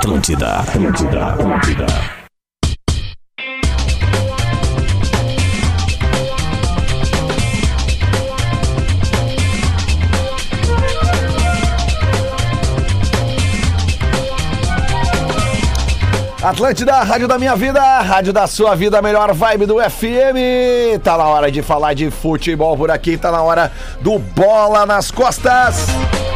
Atlântida. Atlântida, rádio da minha vida, rádio da sua vida, a melhor vibe do FM. Tá na hora de falar de futebol por aqui, tá na hora do Bola nas Costas.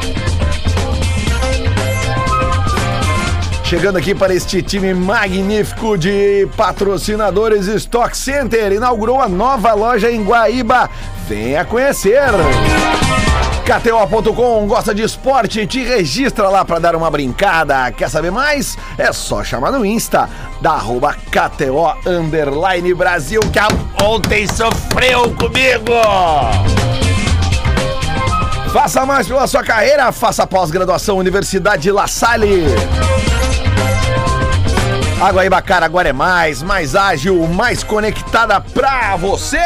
Chegando aqui para este time magnífico de patrocinadores, Stock Center inaugurou a nova loja em Guaíba. Venha conhecer! KTO.com, gosta de esporte? Te registra lá pra dar uma brincada. Quer saber mais? É só chamar no Insta da @KTO_Brasil, que ontem sofreu comigo. Faça mais pela sua carreira, faça pós-graduação Universidade La Salle. A Guaíba Cara agora é mais ágil, mais conectada pra você.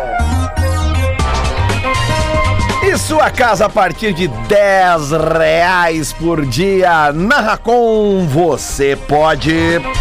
E sua casa a partir de R$10 por dia. Na Racon você pode.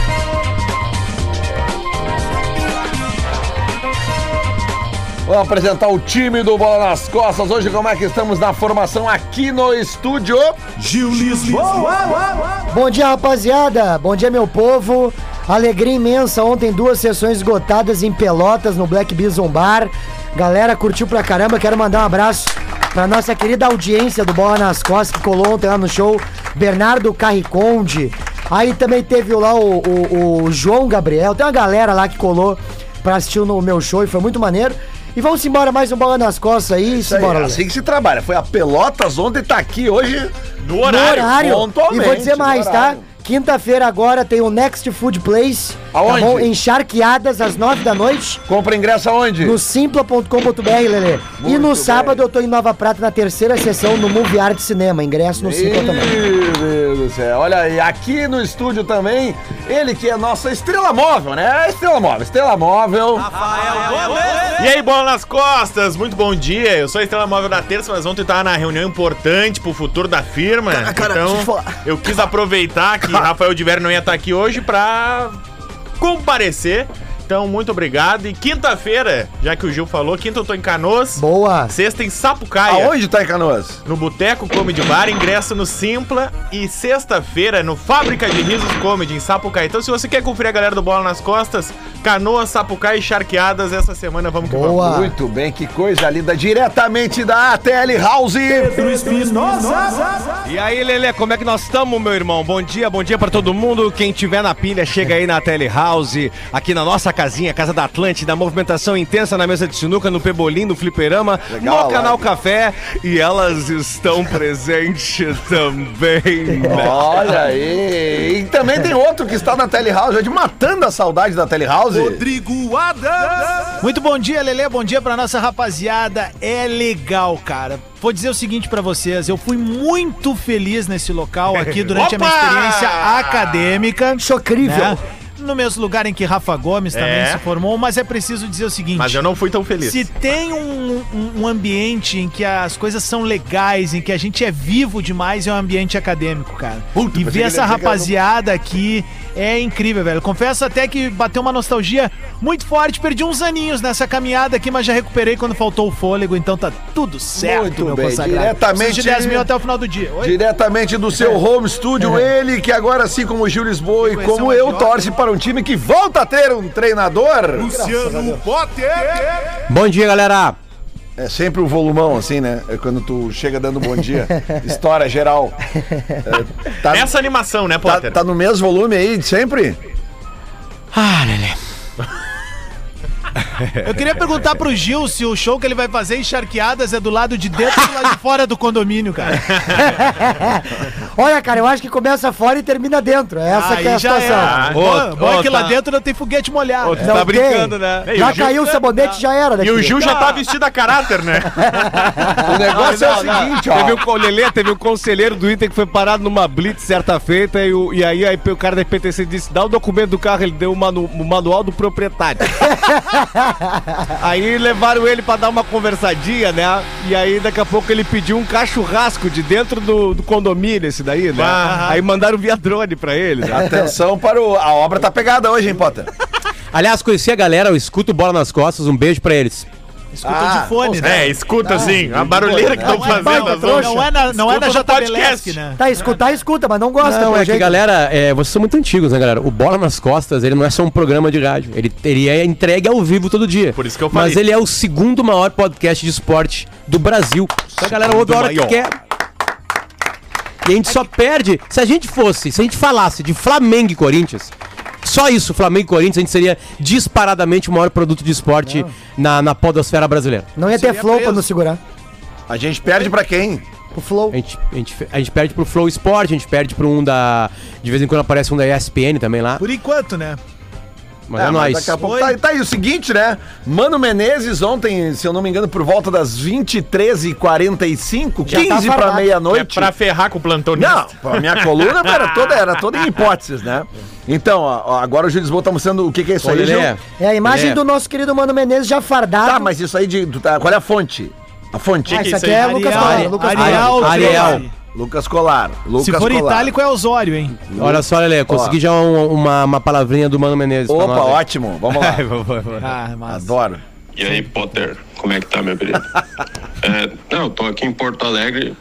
Vamos apresentar o time do Bola nas Costas. Hoje como é que estamos na formação aqui no estúdio? Gil Lisboa. Bom dia, rapaziada. Bom dia, meu povo. Alegria imensa. Ontem 2 sessões esgotadas em Pelotas, no Black Bison Bar. Galera, curtiu pra caramba. Quero mandar um abraço pra nossa querida audiência do Bola nas Costas, que colou ontem lá no show, Bernardo Carriconde. Aí também teve lá o João Gabriel. Tem uma galera lá que colou pra assistir no meu show e foi muito maneiro. E vamos embora, mais um Bola nas Costas aí. É assim que se trabalha. Foi a Pelotas ontem, tá aqui hoje no horário. E vou dizer mais, tá? Quinta-feira agora tem o Next Food Place. Aonde? Tá bom? Em Charqueadas, às 9 da noite. Compra ingresso aonde? No simpla.com.br, Lelê. E no sábado eu tô em Nova Prata na 3ª sessão no Movie Art Cinema. Ingresso no Simpla também. Meu Deus do céu. Olha aí, aqui no estúdio também, ele que é nossa estrela móvel, né? Estrela móvel. E aí, Bola nas Costas, muito bom dia. Eu sou a Estrela Móvel da terça, mas ontem eu tava na reunião importante pro futuro da firma. Então, eu quis aproveitar que Rafael Diver não ia estar aqui hoje pra comparecer. Então, muito obrigado. E quinta-feira, já que o Gil falou, quinta eu tô em Canoas. Boa. Sexta em Sapucaia. Aonde tá em Canoas? No Boteco Comedy Bar, ingresso no Simpla. E sexta-feira no Fábrica de Risos Comedy em Sapucaia. Então, se você quer conferir a galera do Bola nas Costas, Canoas, Sapucaia e Charqueadas, essa semana vamos que Boa. vamos. Muito bem, que coisa linda. Diretamente da ATL House. E aí, Lelê, como é que nós estamos, meu irmão? Bom dia pra todo mundo. Quem tiver na pilha, chega aí na Tele House, aqui na nossa casinha, Casa da Atlântida, movimentação intensa na mesa de sinuca, no Pebolim, no Fliperama, Legal, no Canal live. Café, e elas estão presentes também. Olha aí. E também tem outro que está na Tele House, hoje matando a saudade da Tele House. Rodrigo Adams. Muito bom dia, Lelê, bom dia pra nossa rapaziada. É legal, cara. Vou dizer o seguinte pra vocês, eu fui muito feliz nesse local aqui durante a minha experiência acadêmica. Chocrível. Né? No mesmo lugar em que Rafa Gomes também se formou, mas é preciso dizer o seguinte... Mas eu não fui tão feliz. Se tem um ambiente em que as coisas são legais, em que a gente é vivo demais, é um ambiente acadêmico, cara. E ver essa rapaziada aqui é incrível, velho. Confesso até que bateu uma nostalgia muito forte, perdi uns aninhos nessa caminhada aqui, mas já recuperei quando faltou o fôlego, então tá tudo certo, Muito meu bem, consagrado. diretamente- Preciso de 10 mil até o final do dia. Oi? Diretamente do seu home studio, ele que agora, assim como o Gil Lisboa e Conheceu como um eu, idiota, torce para um time que volta a ter um treinador. Luciano Potter. Bom dia, galera. É sempre o volumão, assim, né? É quando tu chega dando bom dia. História geral. Tá, Essa animação, né, Potter? tá no mesmo volume aí de sempre? Ah, Lelê. Eu queria perguntar pro Gil se o show que ele vai fazer em Charqueadas é do lado de dentro ou do lado de fora do condomínio, cara. Olha, cara, eu acho que começa fora e termina dentro. Essa que é a Aí já situação. era. Bom é que lá dentro não tem foguete molhado. Tu Não tá tem. brincando, né? Já caiu o sabonete, já era. E daqui. o Gil já tá vestido a caráter, né? O negócio é o seguinte, ó. O Lelê teve um conselheiro do Inter que foi parado numa blitz certa feita e aí o cara da IPTC disse, dá o documento do carro, ele deu o manual do proprietário. Aí levaram ele pra dar uma conversadinha, né? E aí daqui a pouco ele pediu um cachurrasco de dentro do condomínio, esse daí, né? Aí mandaram via drone pra ele, né? Atenção para o... A obra tá pegada hoje, hein, Potter? Aliás, conheci a galera, eu escuto Bola nas Costas, um beijo pra eles. Escuta de fone, né? Escuta assim, a barulheira que estão fazendo. Não é na Escuta no JBLesque, né? Tá, escuta, mas não gosta. Não, pelo é que, jeito. galera, vocês são muito antigos, né, galera? O Bola nas Costas, ele não é só um programa de rádio. Ele é entregue ao vivo todo dia. Por isso que eu falei. Mas ele é o segundo maior podcast de esporte do Brasil. Então a galera ouve a hora que quer. E a gente só perde... Se a gente falasse de Flamengo e Corinthians... Só isso, Flamengo e Corinthians, a gente seria disparadamente o maior produto de esporte na podosfera brasileira. Não ia ter flow pra nos segurar. A gente perde pra quem? O flow. A gente perde pro Flow Sport, a gente perde pro um da... De vez em quando aparece um da ESPN também lá. Por enquanto, né? Mas é nóis. Daqui a pouco tá aí o seguinte, né? Mano Menezes ontem, se eu não me engano, por volta das 23h45, 15 pra meia-noite. Pra ferrar com o plantonista. Não, a minha coluna era toda em hipóteses, né? Então, agora o Júlio Lisboa tá mostrando o que é isso aí, Gil? É a imagem do nosso querido Mano Menezes já fardado. Tá, mas isso aí qual é a fonte? A fonte? Isso aqui é Lucas Ariel. Lucas Colar. Se for itálico é Osório, hein? Olha só, Lelê, consegui já uma palavrinha do Mano Menezes. Opa, ótimo. Vamos lá. Adoro. E aí, Potter, como é que tá, meu querido? Eu tô aqui em Porto Alegre.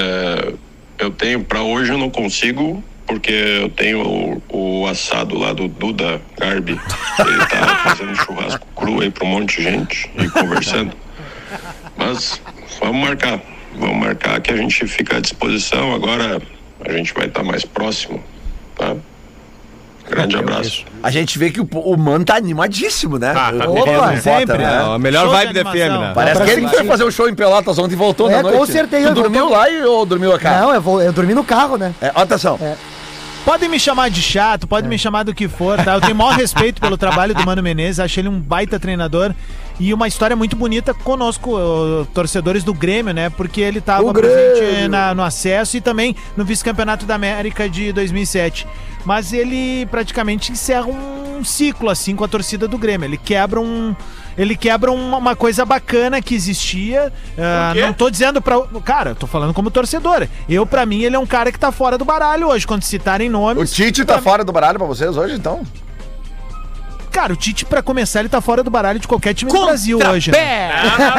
Eu tenho, pra hoje eu não consigo, porque eu tenho o assado lá do Duda Garbi. Ele tá fazendo churrasco cru aí pra um monte de gente e conversando. Mas vamos marcar que a gente fica à disposição. Agora a gente vai estar mais próximo, tá? Grande abraço. A gente vê que o Mano tá animadíssimo, né? Opa, sempre, né? A melhor Show vibe de da FM, animação. né? Parece que ele foi fazer o show em Pelotas ontem e voltou na noite. Com certeza. Tu dormiu lá ou dormiu aqui? Não, eu dormi no carro, né? Atenção. Podem me chamar de chato, podem me chamar do que for, tá? Eu tenho o maior respeito pelo trabalho do Mano Menezes, achei ele um baita treinador e uma história muito bonita conosco, torcedores do Grêmio, né? Porque ele tava presente no acesso e também no vice-campeonato da América de 2007. Mas ele praticamente encerra um ciclo, assim, com a torcida do Grêmio. Ele quebra uma coisa bacana que existia. Não tô dizendo pra... Cara, tô falando como torcedor. Pra mim, ele é um cara que tá fora do baralho hoje, quando citarem nomes. O Tite tá fora do baralho pra vocês hoje, então? Cara, o Tite, pra começar, ele tá fora do baralho de qualquer time do Brasil hoje. Não.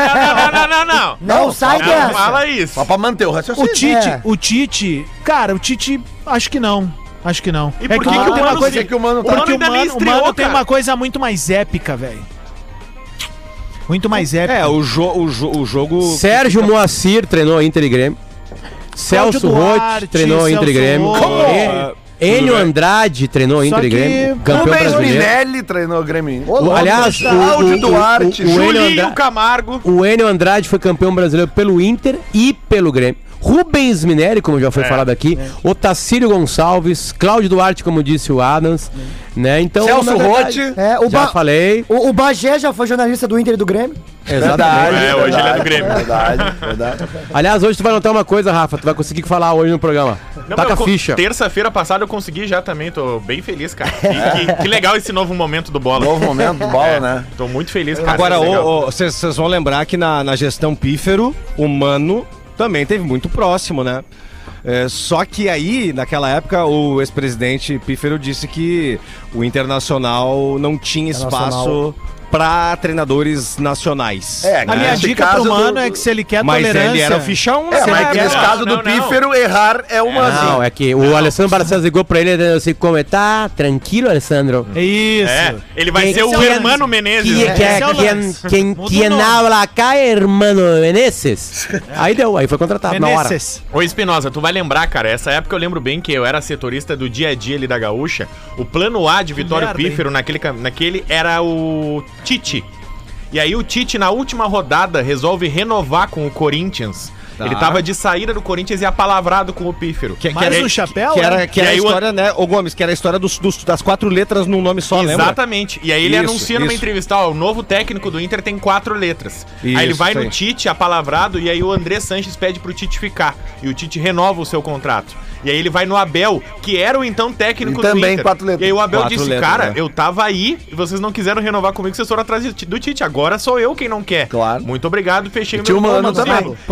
Não sai Não dessa. fala isso. Só pra manter o raciocínio. O Tite, cara, acho que não. Acho que não. E por que o Mano tá... Porque o ainda nem Mano estreou, tem cara? uma coisa muito mais épica, velho. Muito mais épica. O jogo... Sérgio Moacir treinou Inter e Grêmio. Celso Roth treinou Inter e Grêmio. Enio Andrade treinou Inter e Grêmio. Campeão brasileiro. Minelli treinou o Grêmio. Aliás, Cláudio Duarte, Julinho Camargo. O Enio Andrade foi campeão brasileiro pelo Inter e pelo Grêmio. Rubens Minelli, como já foi falado aqui, Otacílio Gonçalves, Cláudio Duarte, como disse o Adams, né? Então, Celso Roth. Já falei. O Bagé já foi jornalista do Inter e do Grêmio. Exatamente. Hoje ele é do Grêmio. Verdade. Aliás, hoje tu vai notar uma coisa, Rafa, tu vai conseguir falar hoje no programa. Taca a ficha. Terça-feira passada eu consegui já também, tô bem feliz, cara. Que legal esse novo momento do Bola. Novo momento do Bola, né? Tô muito feliz, cara. Agora, vocês vão lembrar que na gestão Pífero, o Mano também teve muito próximo, né? Só que aí, naquela época, o ex-presidente Pífero disse que o Internacional não tinha espaço para treinadores nacionais. A minha dica pro Mano é que se ele quer mas tolerância... ele era o ficha 1, né? Mas nesse caso do Pífero, errar é uma... Não, é que o Alessandro Barcelos ligou pra ele e disse como tá tranquilo, Alessandro. Isso. Ele vai ser o Hermano Menezes. Quem habla acá é Hermano Menezes. Aí foi contratado na hora. Ô Espinosa, tu vai lembrar, cara, essa época eu lembro bem que eu era setorista do dia a dia ali da Gaúcha. O plano A de Vitório Pífero naquele era o Tite. E aí o Tite, na última rodada, resolve renovar com o Corinthians. Ele tava de saída do Corinthians e apalavrado com o Pífero. Mais um chapéu? Que era a história, né, ô Gomes, que era a história das 4 letras num nome só, lembra? Exatamente. E aí ele anuncia numa entrevista, o novo técnico do Inter tem 4 letras. Aí ele vai no Tite, apalavrado, e aí o André Sanches pede pro Tite ficar. E o Tite renova o seu contrato. E aí ele vai no Abel, que era o então técnico do Inter. Também 4 letras. E aí o Abel disse, letras, cara, né? eu tava aí e vocês não quiseram renovar comigo, vocês foram atrás do Tite. Agora sou eu quem não quer. Claro. Muito obrigado, fechei o Tio meu Mano também. E 4 aí letras.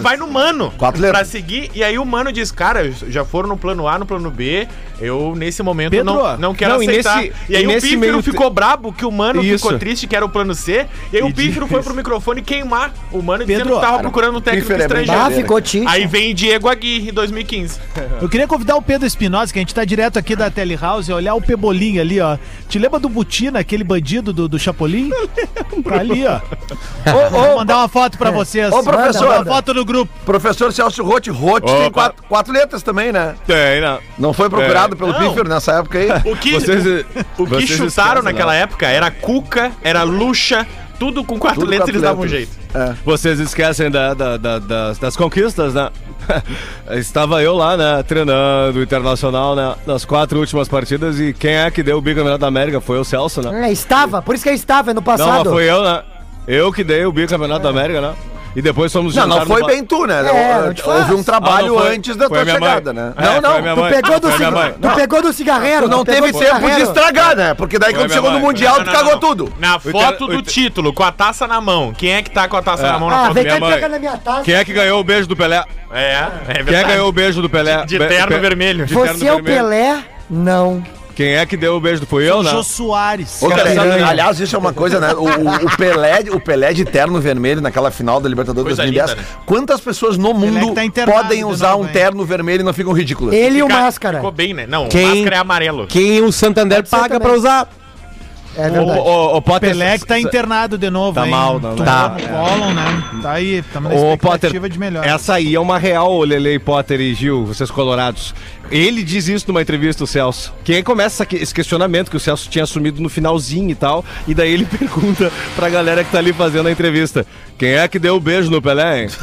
vai no Mano 4 letras. pra seguir. E aí o Mano diz, cara, já foram no plano A, no plano B. Eu, nesse momento, Pedro, não quero não, e aceitar. nesse- E aí e o nesse Pífero meio ficou brabo que o Mano Isso. ficou triste, que era o plano C. E aí o Pífero foi pro microfone queimar o Mano dizendo Pedro, que tava procurando um técnico Pífero é bem estrangeiro. Ah, ficou tite. Aí vem Diego Aguirre em 2015. Eu queria convidar o Pedro Espinosa, que a gente tá direto aqui da Telehouse, olhar o Pebolim ali, ó. Te lembra do Butina, aquele bandido do Chapolin? Tá ali, ó. Vou mandar uma foto pra vocês. Ô, professor. Manda uma foto no grupo. Professor Celso Rotti. Rotti tem Opa. 4 letras também, né? Tem, não. Não foi procurado pelo Não. Pífero nessa época aí? O que, Vocês- o que vocês chutaram esquecem, naquela não. época era Cuca, era Luxa, tudo com 4 Tudo letras 4 eles davam um letras. jeito. Vocês esquecem das conquistas, né? Estava eu lá, né, treinando o Internacional, né, nas 4 últimas partidas, e quem é que deu o bicampeonato da América foi o Celso, né? Estava, por isso que estava no Não, mas passado. foi eu, né? Eu que dei o bicampeonato da América, né? E depois fomos Não, jantar não foi no- bem tu, né? não te faz. Houve um trabalho Ah, não foi. antes da Foi tua a minha chegada, mãe. né? É, não, foi a não. minha Tu mãe. pegou do Foi a minha mãe. Tu pegou do cigarreiro. Tu não pegou teve do tempo de cigarreiro. estragar, né? Porque daí quando minha chegou no mãe. Mundial, tu cagou tudo. Na foto o do título, com a taça na mão. Quem é que tá com a taça na mão na Ah, foto? vem minha cá e mãe. pega na minha taça. Quem é que ganhou o beijo do Pelé? É Quem verdade. é que ganhou o beijo do Pelé? De terno vermelho. de terno Você é o vermelho. Pelé? Não. Quem é que deu o beijo do... Foi eu, né? Jô Soares. Ô, cara, Cara, aliás, isso é uma coisa, né? O Pelé de terno vermelho naquela final da Libertadores Coisa 2010. linda, né? Quantas pessoas no mundo que tá internado podem de usar novo, um hein? terno vermelho e não ficam ridículas? Ele e o Fica- Máscara. Ficou bem, né? Não, Quem- Máscara é amarelo. Quem o Santander Pode ser paga também. pra usar. É verdade. O Potter... Pelé que tá internado de novo, Tá hein? mal, não, Tumor tá. no cólon, né? Tá aí, estamos na Ô, Potter, expectativa de melhor. essa aí é uma real, Lele, Potter e Gil, vocês colorados. Ele diz isso numa entrevista, o Celso. Quem começa esse questionamento que o Celso tinha assumido no finalzinho e tal, e daí ele pergunta pra galera que tá ali fazendo a entrevista: quem é que deu o beijo no Pelé, hein?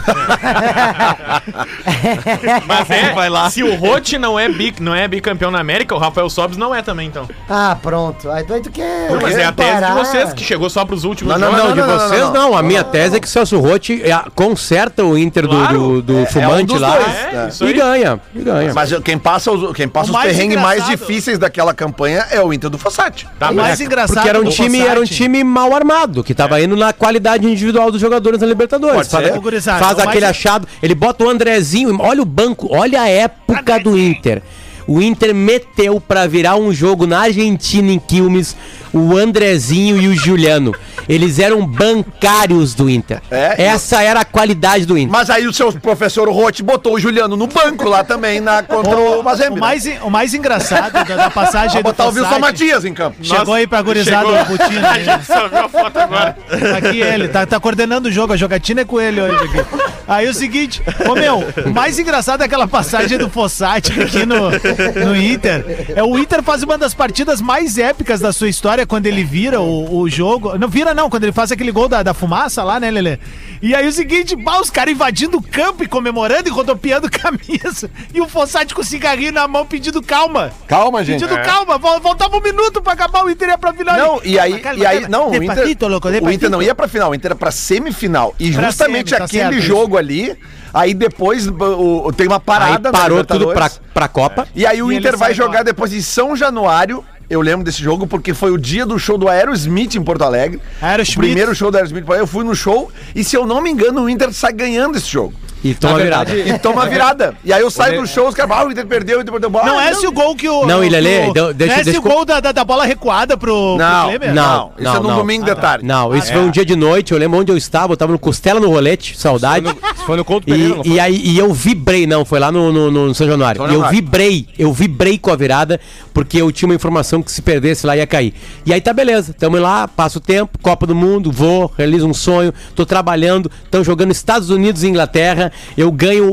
Mas Vai lá. se o Rotti não é bicampeão na América, o Rafael Sobis não é também, então. Ah, pronto. Aí tu quer. Não, mas é a tese de parar. vocês, que chegou só pros últimos Não, jogos. Não, de vocês não. A minha tese é que o Celso Rotti conserta o Inter Claro. do fumante dos lá dois, É, isso e aí. ganha. E ganha. Mas quem passa os O mais perrengues mais engraçado- difíceis daquela campanha é o Inter do Fossati. Tá, O mas mais engraçado Porque era um do time Fossati- mal armado, que tava indo na qualidade individual dos jogadores na Libertadores. Pode ser. Ô, gurizada, Faz o aquele mais- achado. Ele bota o Andrezinho. Olha o banco, olha a época do Inter. O Inter meteu pra virar um jogo na Argentina, em Quilmes, o Andrezinho e o Juliano. Eles eram bancários do Inter. É? Essa era a qualidade do Inter. Mas aí o seu professor Rotti botou o Juliano no banco lá também contra o Mazembe. O mais engraçado da passagem Vai do botar o Wilson Fossati... Matias em campo. Chegou aí pra gurizada chegou. o Butina. A gente só viu a foto agora. Aqui ele, tá coordenando o jogo, a jogatina é com ele hoje aqui. Aí o seguinte, ô meu, o mais engraçado é aquela passagem do Fossati aqui no Inter. O Inter faz uma das partidas mais épicas da sua história quando ele vira o jogo. Não vira não, quando ele faz aquele gol da fumaça lá, né, Lelê? E aí o seguinte, os caras invadindo o campo e comemorando e rodopiando camisa. E o Fossati com o cigarrinho na mão pedindo calma. Calma, gente. Pedindo calma, faltava um minuto pra acabar, o Inter ia pra final. Não, e aí, Calma, não, o Inter, despacito, louco, o Inter despacito. não ia pra final, o Inter ia pra semifinal. E Pra justamente semi, tá aquele certo, jogo ali, aí depois tem uma Aí parada na parou tudo Libertadores. pra Copa. E aí o E Inter ele vai sai jogar embora. depois em São Januário. Eu lembro desse jogo porque foi o dia do show do Aerosmith em Porto Alegre. Aerosmith. O primeiro show do Aerosmith. Eu fui no show e, se eu não me engano, o Inter sai ganhando esse jogo. E toma virada. E toma virada. E aí eu saio do show, os caras, o Inter perdeu, o Inter perdeu. Não é esse o gol que o. Não, Ilelê, pro- deixa- não é esse deixa- o gol da bola recuada pro Não, Kleber? não. Isso é num domingo de tarde. Não, isso foi um dia de noite, eu lembro onde eu estava no Costela no Rolete, saudade. Foi no Couto Pereira, não foi? E eu vibrei, não, foi lá no São Januário. São E eu Januário. vibrei com a virada, porque eu tinha uma informação que se perdesse lá ia cair. E aí tá beleza, tamo lá, passo o tempo, Copa do Mundo, vou, realizo um sonho, tô trabalhando, tão jogando Estados Unidos e Inglaterra, eu ganho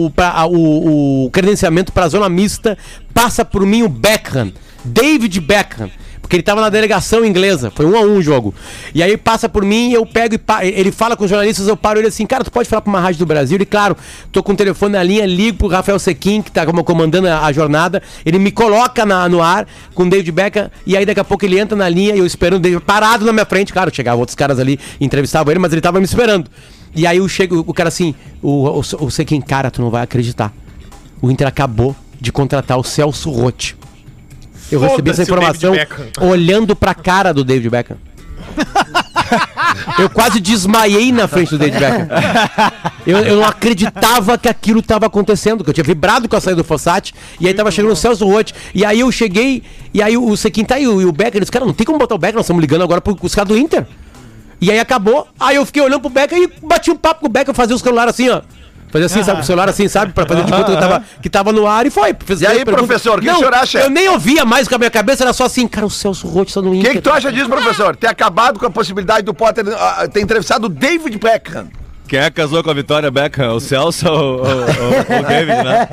o credenciamento pra zona mista, passa por mim o Beckham, David Beckham. Porque ele tava na delegação inglesa, foi 1-1 o jogo. E aí passa por mim, eu pego ele fala com os jornalistas, eu paro ele assim, cara, tu pode falar pra uma rádio do Brasil? E claro, tô com o telefone na linha, ligo pro Rafael Sequin, que tá comandando a jornada, ele me coloca no ar com o David Beckham, e aí daqui a pouco ele entra na linha, e eu esperando o David parado na minha frente, claro, chegavam outros caras ali, entrevistavam ele, mas ele tava me esperando. E aí eu chego, o cara assim, o Sequin, cara, tu não vai acreditar. O Inter acabou de contratar o Celso Rotti. Eu recebi essa Foda-se o informação David Beckham. olhando pra cara do David Beckham. Eu quase desmaiei na frente do David Beckham. Eu não acreditava que aquilo estava acontecendo, que eu tinha vibrado com a saída do Fossati, e aí tava chegando o Celso Roth, e aí eu cheguei, e aí o Sequin tá aí, e o Beckham, eles, cara, não tem como botar o Beckham, nós estamos ligando agora pros caras do Inter. E aí acabou, aí eu fiquei olhando pro Beckham e bati um papo com o Beckham, fazia o celular assim, ó. Fazia assim, sabe, com o celular assim, sabe? Pra fazer de conta que tava no ar e foi. E aí, professor, o que o senhor acha? Eu nem ouvia mais com a minha cabeça, era só assim, cara, o Celso Roth está no Inter. O que tu acha disso, professor? Ter acabado com a possibilidade do Potter ter entrevistado o David Beckham. Quem é que casou com a Vitória Beckham? O Celso ou o David, né?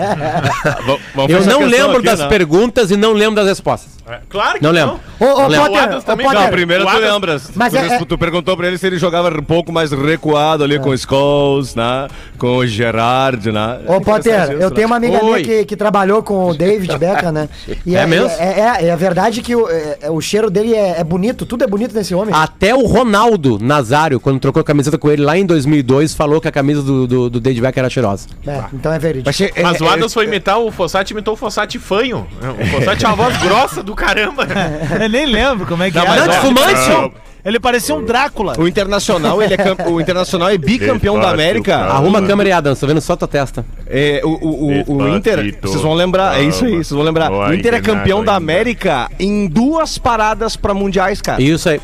Eu não lembro das perguntas e não lembro das respostas. Claro que não lembro. Não, primeiro tu lembras. Mas tu perguntou pra ele se ele jogava um pouco mais recuado ali com o Scholes, né? Com o Gerard, né? Ô, Potter, eu tenho uma amiga minha que trabalhou com o David Beckham, né? E mesmo? É verdade que o cheiro dele é bonito, tudo é bonito nesse homem. Até o Ronaldo Nazário, quando trocou a camiseta com ele lá em 2002, falou que a camisa do David Beckham era cheirosa. Então é verídico. Mas o Adams foi imitar o Fossati, imitou o Fossati fanho. O Fossati é uma voz grossa do caramba. Eu nem lembro como é que fumante. Ele parecia um Drácula. O Internacional, o Internacional é bicampeão da América. Arruma a câmera aí, Adams, tô vendo só tua testa. O Inter, vocês vão lembrar, é isso aí, vocês vão lembrar. O Inter é campeão da América em 2 paradas pra mundiais, cara. Isso aí.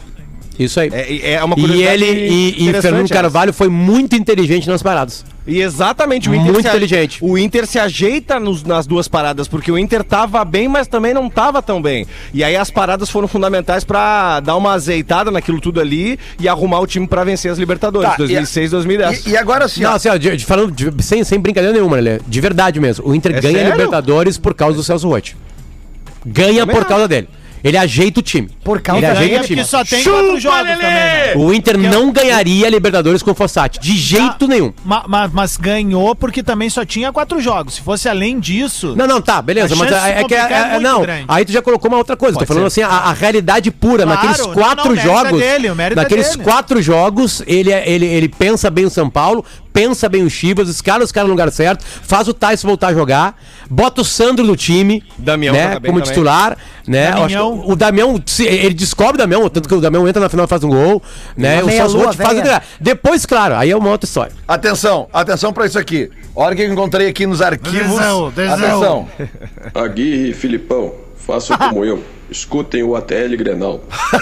É uma curiosidade. E Fernando Carvalho foi muito inteligente nas paradas. E exatamente, muito inteligente. O Inter se ajeita nas 2 paradas, porque o Inter tava bem, mas também não tava tão bem. E aí as paradas foram fundamentais pra dar uma azeitada naquilo tudo ali e arrumar o time pra vencer as Libertadores, 2006, 2010. E agora assim, não, assim, ó, falando sem brincadeira nenhuma, Lelê, de verdade mesmo, o Inter ganha a Libertadores por causa do Celso Roth. Ganha por causa dele. Ele ajeita o time. Por causa dele, porque só tem 4 jogos também, né? O Inter não ganharia a Libertadores com o Fossati, de jeito nenhum. Mas ganhou porque também só tinha 4 jogos. Se fosse além disso... Não, tá, beleza. Mas não, aí tu já colocou uma outra coisa. Tô falando assim, a realidade pura. Claro, naqueles 4 jogos... Naqueles 4 jogos, ele pensa bem o São Paulo, pensa bem o Chivas, escala os caras no lugar certo, faz o Tyson voltar a jogar, bota o Sandro no time, Damião, né, como titular, né? O Damião, ele descobre o Damião, tanto que o Damião entra na final e faz um gol, né? O Celso Roth faz depois, claro, aí é uma outra história. Atenção pra isso aqui. Olha o que eu encontrei aqui nos arquivos. Atenção. Aguirre e Filipão, façam como eu. Escutem o ATL Grenal.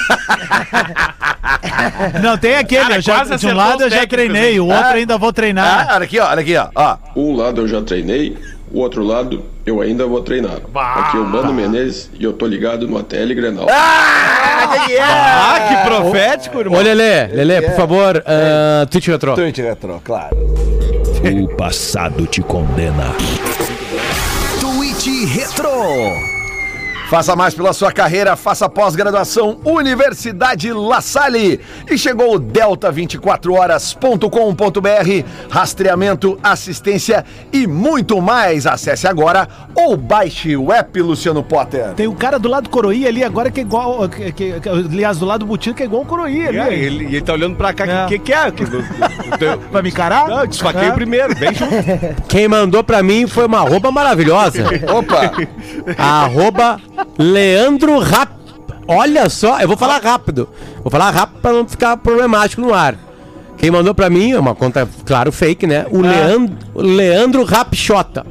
Não, tem aquele, de um lado eu já treinei, o outro ainda vou treinar. Olha aqui, ó. Um lado eu já treinei, o outro lado eu ainda vou treinar. Aqui é o Mano Menezes e eu tô ligado no ATL Grenal. Que profético, irmão. Ô, Lelê, por favor, Twitch Retro. Twitch Retro, claro. O passado te condena. Twitch Retro. Faça mais pela sua carreira, faça pós-graduação Universidade La Salle. E chegou o delta24horas.com.br, rastreamento, assistência e muito mais. Acesse agora ou baixe o app, Luciano Potter. Tem um cara do lado do Coroí ali agora que é igual, aliás, do lado do Butino que é igual o Coroí ali. Ele tá olhando pra cá, que é? Vai me encarar? Não, eu desfaquei primeiro, vem junto. Quem mandou pra mim foi uma arroba maravilhosa. Opa! Arroba Leandro Rap. Olha só, eu vou falar rápido. Vou falar rápido pra não ficar problemático no ar. Quem mandou pra mim é uma conta, claro, fake, né? O Leandro Rapchota.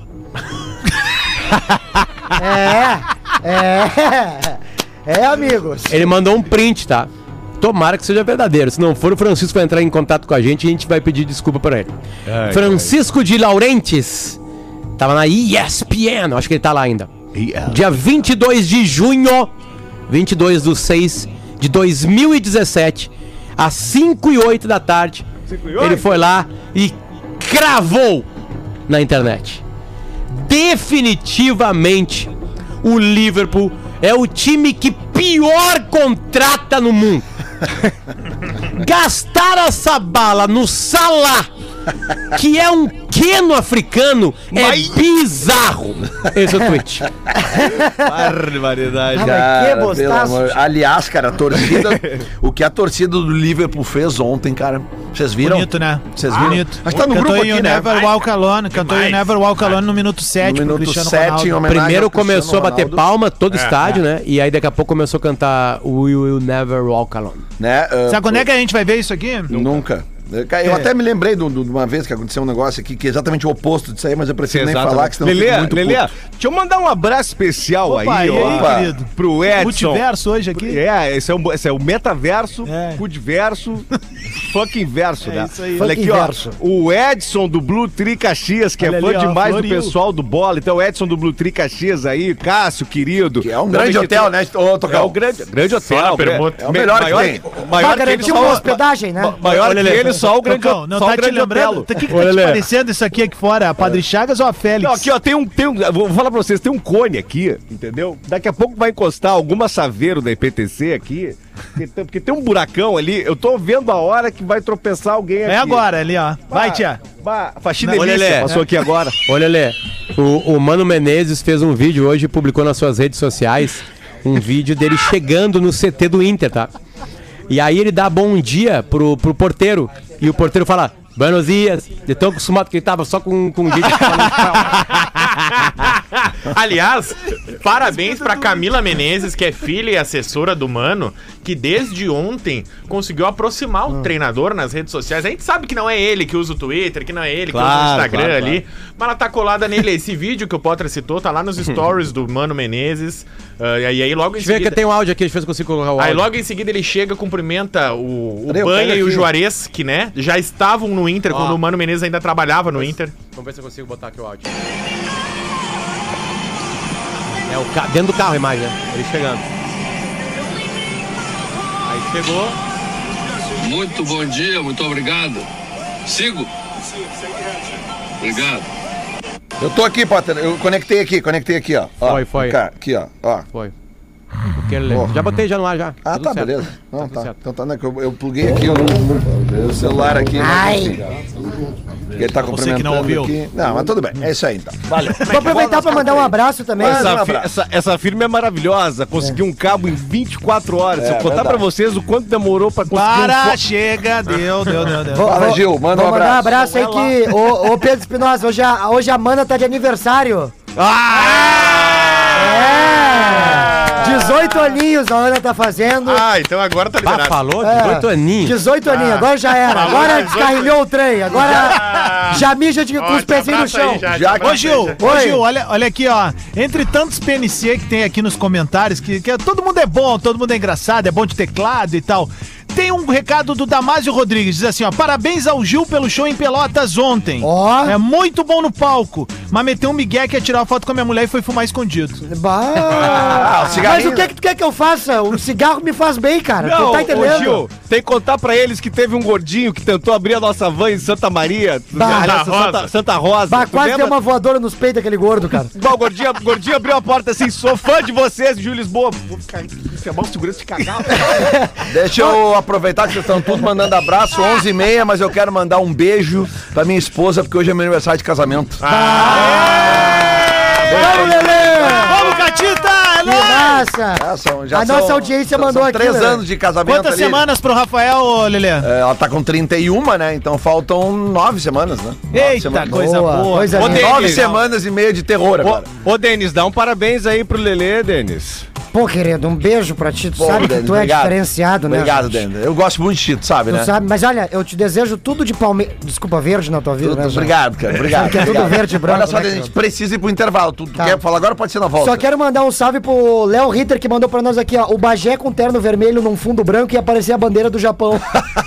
Amigos. Ele mandou um print, tá? Tomara que seja verdadeiro. Se não for, o Francisco vai entrar em contato com a gente e a gente vai pedir desculpa pra ele. Francisco de Laurentiis. Tava na ESPN, acho que ele tá lá ainda. Dia 22 de junho, 22/6 de 2017, às 5h08 da tarde, ele foi lá e cravou na internet. Definitivamente, o Liverpool é o time que pior contrata no mundo. Gastar essa bala no Salah que é um queno africano, é bizarro. Esse é o tweet. Barbaridade. Cara, que pelo amor. Aliás, cara, a torcida, o que a torcida do Liverpool fez ontem, cara, vocês viram? Bonito, né? Vocês viram? Bonito. Acho que tá no Cantou grupo You aqui, né? Never Walk Alone. Cantou You Never Walk Alone no minuto 7 No pro minuto Cristiano 7, em Ronaldo. homenagem Primeiro ao Cristiano começou a bater Ronaldo. palma todo o estádio, né? E aí daqui a pouco começou a cantar We Will Never Walk Alone. Né? Sabe quando é que a gente vai ver isso aqui? Nunca. Eu até me lembrei de uma vez que aconteceu um negócio aqui que é exatamente o oposto disso aí, mas eu preciso nem falar, que senão eu fico muito Lelê, puto. deixa eu mandar um abraço especial Opa, aí, e aí, ó, querido? pro Edson. Multiverso hoje aqui? Esse é o metaverso, É. Cudverso, fucking verso, É né? isso aí. Olha aqui, ó, Fucking verso. o Edson do Blue Tri Caxias, que Olha é fã ali, ó, demais do Floril. pessoal do Bola. Então, o Edson do Blue Tri Caxias aí, Cássio, querido. Que é um grande hotel, né? Ô, É o Tocão. grande hotel. na permuta. É o melhor que tem. Maior que ele garantiu só uma hospedagem, né? Maior que ele só o grande Cocão, não só tá o te grande lembrando? hotel. O que tá te parecendo isso aqui fora? A Padre Chagas ou a Félix? Não, aqui ó, tem um, vou falar pra vocês, tem um cone aqui, entendeu? Daqui a pouco vai encostar alguma saveiro da IPTC aqui, porque tem um buracão ali, eu tô vendo a hora que vai tropeçar alguém aqui. É agora ali, ó. Vai, tia. Faxina Olha, delícia, Lelê. passou aqui agora. Olha, Lê, o Mano Menezes fez um vídeo hoje e publicou nas suas redes sociais um vídeo dele chegando no CT do Inter, tá? E aí ele dá bom dia pro porteiro e o porteiro fala: Buenos dias. Eu tô acostumado que ele tava só com um dia de Aliás, parabéns pra Camila Menezes, que é filha e assessora do Mano, que desde ontem conseguiu aproximar o treinador nas redes sociais. A gente sabe que não é ele que usa o Twitter, que não é ele que usa o Instagram ali, mas ela tá colada nele. Esse vídeo que o Potter citou tá lá nos stories do Mano Menezes. E aí logo em Deixa eu ver que seguida... tem um áudio aqui, deixa eu ver se eu consigo colocar o áudio. Aí logo em seguida ele chega, cumprimenta o Cadê? Banha Pega e o aqui. Juarez, que né, já estavam no Inter quando o Mano Menezes ainda trabalhava no Inter. Vamos ver se eu consigo botar aqui o áudio. É o dentro do carro a imagem, né? Ele chegando. Aí chegou. Muito bom dia, muito obrigado. Sigo? Obrigado. Eu tô aqui, Potter. Eu conectei aqui, ó. Ó, Foi. Aqui, ó. Foi. Porque ele... Já botei já no ar já. Ah, Tudo tá, certo. beleza. Não, tudo tá. certo. Então tá, né, que eu pluguei aqui o celular aqui. Ai. Ele tá Você que não cumprimentando ouviu. aqui. Não, mas tudo bem. É isso aí, então. Valeu. Vou aproveitar pra mandar um abraço também. Essa firma é maravilhosa, conseguiu um cabo em 24 horas. Se eu contar verdade. pra vocês o quanto demorou pra conseguir Para, chega, deu. Fala, Gil, manda um Vou mandar um abraço. abraço aí que... Ô, Pedro Espinosa, hoje a Mana tá de aniversário. É! 18 aninhos a Ana tá fazendo. Ah, então agora tá Ah, liberado. falou? É. 18 aninhos. 18 aninhos, agora já era. Falou, Agora 18. descarrilhou o trem. Agora já mija com os pezinhos no chão. Ô Gil, Oi. olha aqui, ó. Entre tantos PNC que tem aqui nos comentários, que todo mundo é bom, todo mundo é engraçado, é bom de teclado e tal. Tem um recado do Damásio Rodrigues, diz assim, ó: parabéns ao Gil pelo show em Pelotas ontem. Ó. É muito bom no palco, mas meteu um migué que ia tirar uma foto com a minha mulher e foi fumar escondido. Bah. o Mas cigarrinho. o que tu quer que eu faça? O cigarro me faz bem, cara. Não, tu tá ô entendendo? Gil, tem que contar pra eles que teve um gordinho que tentou abrir a nossa van em Santa Maria. Bah. Aliás, Santa Rosa. Bah, Tu quase lembra? deu uma voadora nos peitos daquele gordo, cara. Igual, gordinho abriu a porta assim, sou fã de vocês, Gil Lisboa. Vou ficar chamar o segurança de cagar. Deixa eu aproveitar que vocês estão todos mandando abraço, 11h30, mas eu quero mandar um beijo pra minha esposa, porque hoje é meu aniversário de casamento. Vamos, Lelê! Vamos, Catita! Que massa! A nossa audiência mandou são aqui, 3 né? anos de casamento. Quantas ali. semanas pro Rafael, ô, Lelê? É, ela tá com 31, né? Então faltam 9 semanas, né? 9 Eita, semanas. coisa Boa, boa. coisa Ô, linda. Denis, 9 semanas e meia de terror agora. Ô, Denis, dá um parabéns aí pro Lelê, Denis. Pô, querido, um beijo pra ti. Tu Pô, sabe que Denis, tu é obrigado. diferenciado, né? Obrigado, gente? Denis. Eu gosto muito de ti, tu sabe, Tu né? sabe, mas olha, eu te desejo tudo de Palmeiras. Desculpa, verde na tua vida, né? gente? Obrigado, cara. Obrigado. Que é tudo obrigado. verde e branco, Olha só, né, Denis, a gente cara? precisa ir pro intervalo. Tu Tá. quer falar agora ou pode ser na volta? Só quero mandar um salve pro Léo Ritter, que mandou pra nós aqui, ó. O Bagé com terno vermelho num fundo branco e aparecer a bandeira do Japão.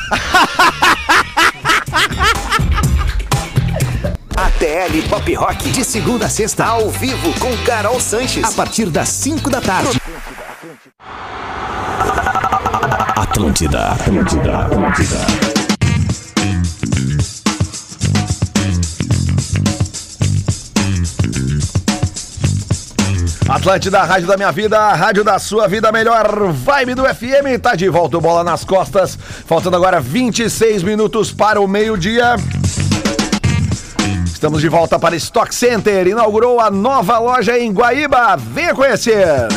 ATL Pop Rock, de segunda a sexta, ao vivo com Carol Sanches, a partir das 5 da tarde. Atlântida. Atlântida, a rádio da minha vida, a rádio da sua vida, a melhor vibe do FM. Tá de volta o Bola nas Costas. Faltando agora 26 minutos para o meio-dia. Estamos de volta para Stock Center. Inaugurou a nova loja em Guaíba. Venha conhecer.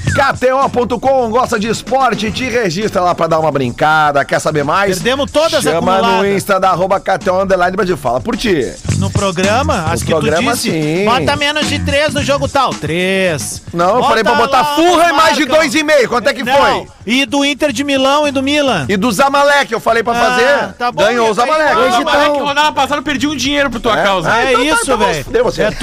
KTO.com, gosta de esporte, te registra lá pra dar uma brincada. Quer saber mais? Perdemos todas Chama acumuladas. no Insta da @KTO_Brasil. Fala por ti. No programa, acho que programa, tu disse, sim. bota menos de 3 no jogo tal. 3. Não, eu falei pra botar Fulham e mais de 2,5. Quanto é que foi? E do Inter de Milão e do Milan. E do Zamalek, eu falei pra fazer. Tá bom, Ganhou o Zamalek. Hoje que rodada passada eu perdi um dinheiro por tua causa. É isso, velho. Deu você. É tu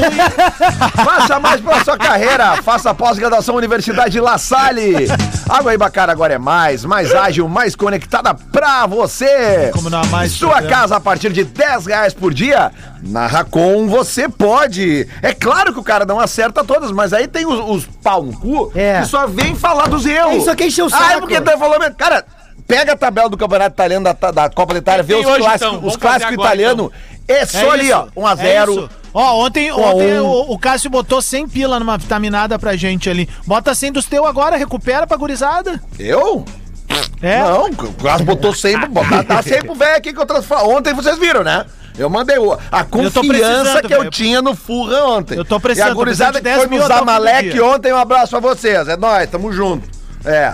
Faça mais pela sua carreira. Faça pós-graduação Universidade La Salle. A Guaibacara agora é mais ágil, mais conectada pra você. Como não há mais Sua programa. casa a partir de R$10 por dia. Na Racon você pode. É claro que o cara não acerta todas, mas aí tem os pau no cu que só vem falar dos erros. Isso aqui encheu o saco. Ah, porque tá falando... Cara, pega a tabela do Campeonato Italiano, da Copa da Itália, vê Tem os hoje, clássicos, então. os Vamos clássicos fazer agora, italianos. É só ali, ó, 1-0. Ó, ontem 1 a 1. o Cássio botou 100 pila numa vitaminada pra gente ali. Bota 100 dos teus agora, recupera pra gurizada. Eu? É? Não, o Cássio botou 100, dá 100 pro velho aqui que eu transformo. Ontem vocês viram, né? Eu mandei a confiança que eu velho. tinha no Fulham ontem. Eu tô precisando, E a gurizada tô que precisando foi de no 10 mil Zamalek todo dia. ontem, um abraço pra vocês. É nóis, tamo junto. É.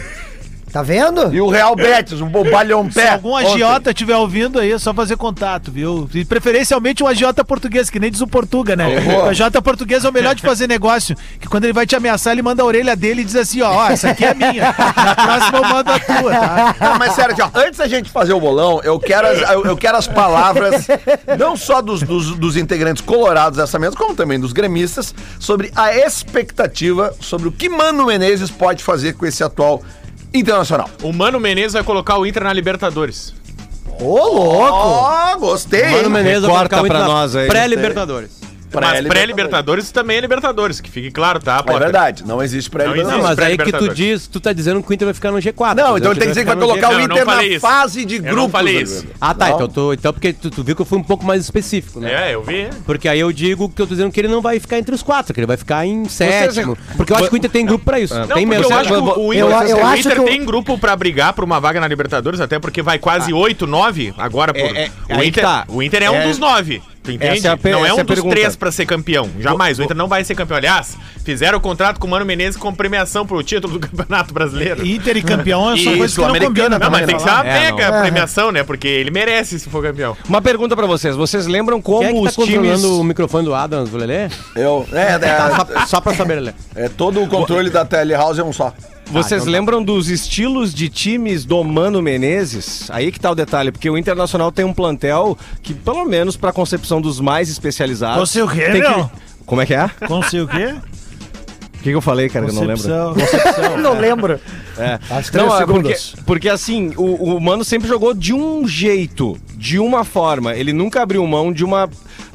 Tá vendo? E o Real Betis, um bobalhão Se pé. algum agiota estiver ouvindo aí, é só fazer contato, viu? E preferencialmente um agiota português, que nem diz o Portuga, né? O agiota português é o melhor de fazer negócio, que quando ele vai te ameaçar, ele manda a orelha dele e diz assim, ó, essa aqui é minha. Na próxima eu mando a tua, tá? Não, mas sério, aqui, ó, antes da gente fazer o bolão, eu quero as palavras, não só dos integrantes colorados dessa mesa, como também dos gremistas, sobre a expectativa sobre o que Mano Menezes pode fazer com esse atual Internacional. O Mano Menezes vai colocar o Inter na Libertadores. Ô, louco! Ó, gostei, Mano hein? Menezes vai Corta colocar o Inter pra na nós aí. Pré-Libertadores. Mas pré-Libertadores também é Libertadores, que fique claro, tá? É Potter? verdade, não existe pré-Libertadores. Não, mas aí que pré-Libertadores. tu tá dizendo que o Inter vai ficar no G4. Não, então ele tem que dizer que vai colocar o Não, Inter não falei na isso. fase de Eu não grupos. falei isso. Ah, tá. Não. Então porque tu viu que eu fui um pouco mais específico, né? É, eu vi. Porque aí eu digo que eu tô dizendo que ele não vai ficar entre os 4, que ele vai ficar em 7º. Porque eu acho que o Inter tem grupo pra isso. Não, Tem porque mesmo. eu acho que o Inter, eu o acho Inter que o- tem grupo pra brigar por uma vaga na Libertadores, até porque vai quase 8, 9 agora por... aí que tá. O Inter é um dos 9. Tu entende? Essa é a Não é essa um é a dos pergunta. 3 pra ser campeão. Jamais. O Inter não vai ser campeão. Aliás, fizeram o contrato com o Mano Menezes com premiação pro título do Campeonato Brasileiro. Inter e campeão são E coisas que não Sul-Americana combinam. Não, mas também, tem que ser falar. uma mega premiação, né? Porque ele merece se for campeão. Uma pergunta pra vocês. Vocês lembram como Quem é que tá os times... controlando o microfone do Adams, do Lelê? Só pra saber, Lelê. É todo o controle da Telehouse é um só. Vocês lembram dos estilos de times do Mano Menezes? Aí que tá o detalhe, porque o Internacional tem um plantel que, pelo menos pra concepção dos mais especializados... Você o quê, tem que- meu? Como é que é? Com sei o quê? O que eu falei, cara, que eu não lembro? Concepção. Não lembro. É. As 3 Não, segundos. porque assim, o Mano sempre jogou de um jeito, de uma forma. Ele nunca abriu mão de uma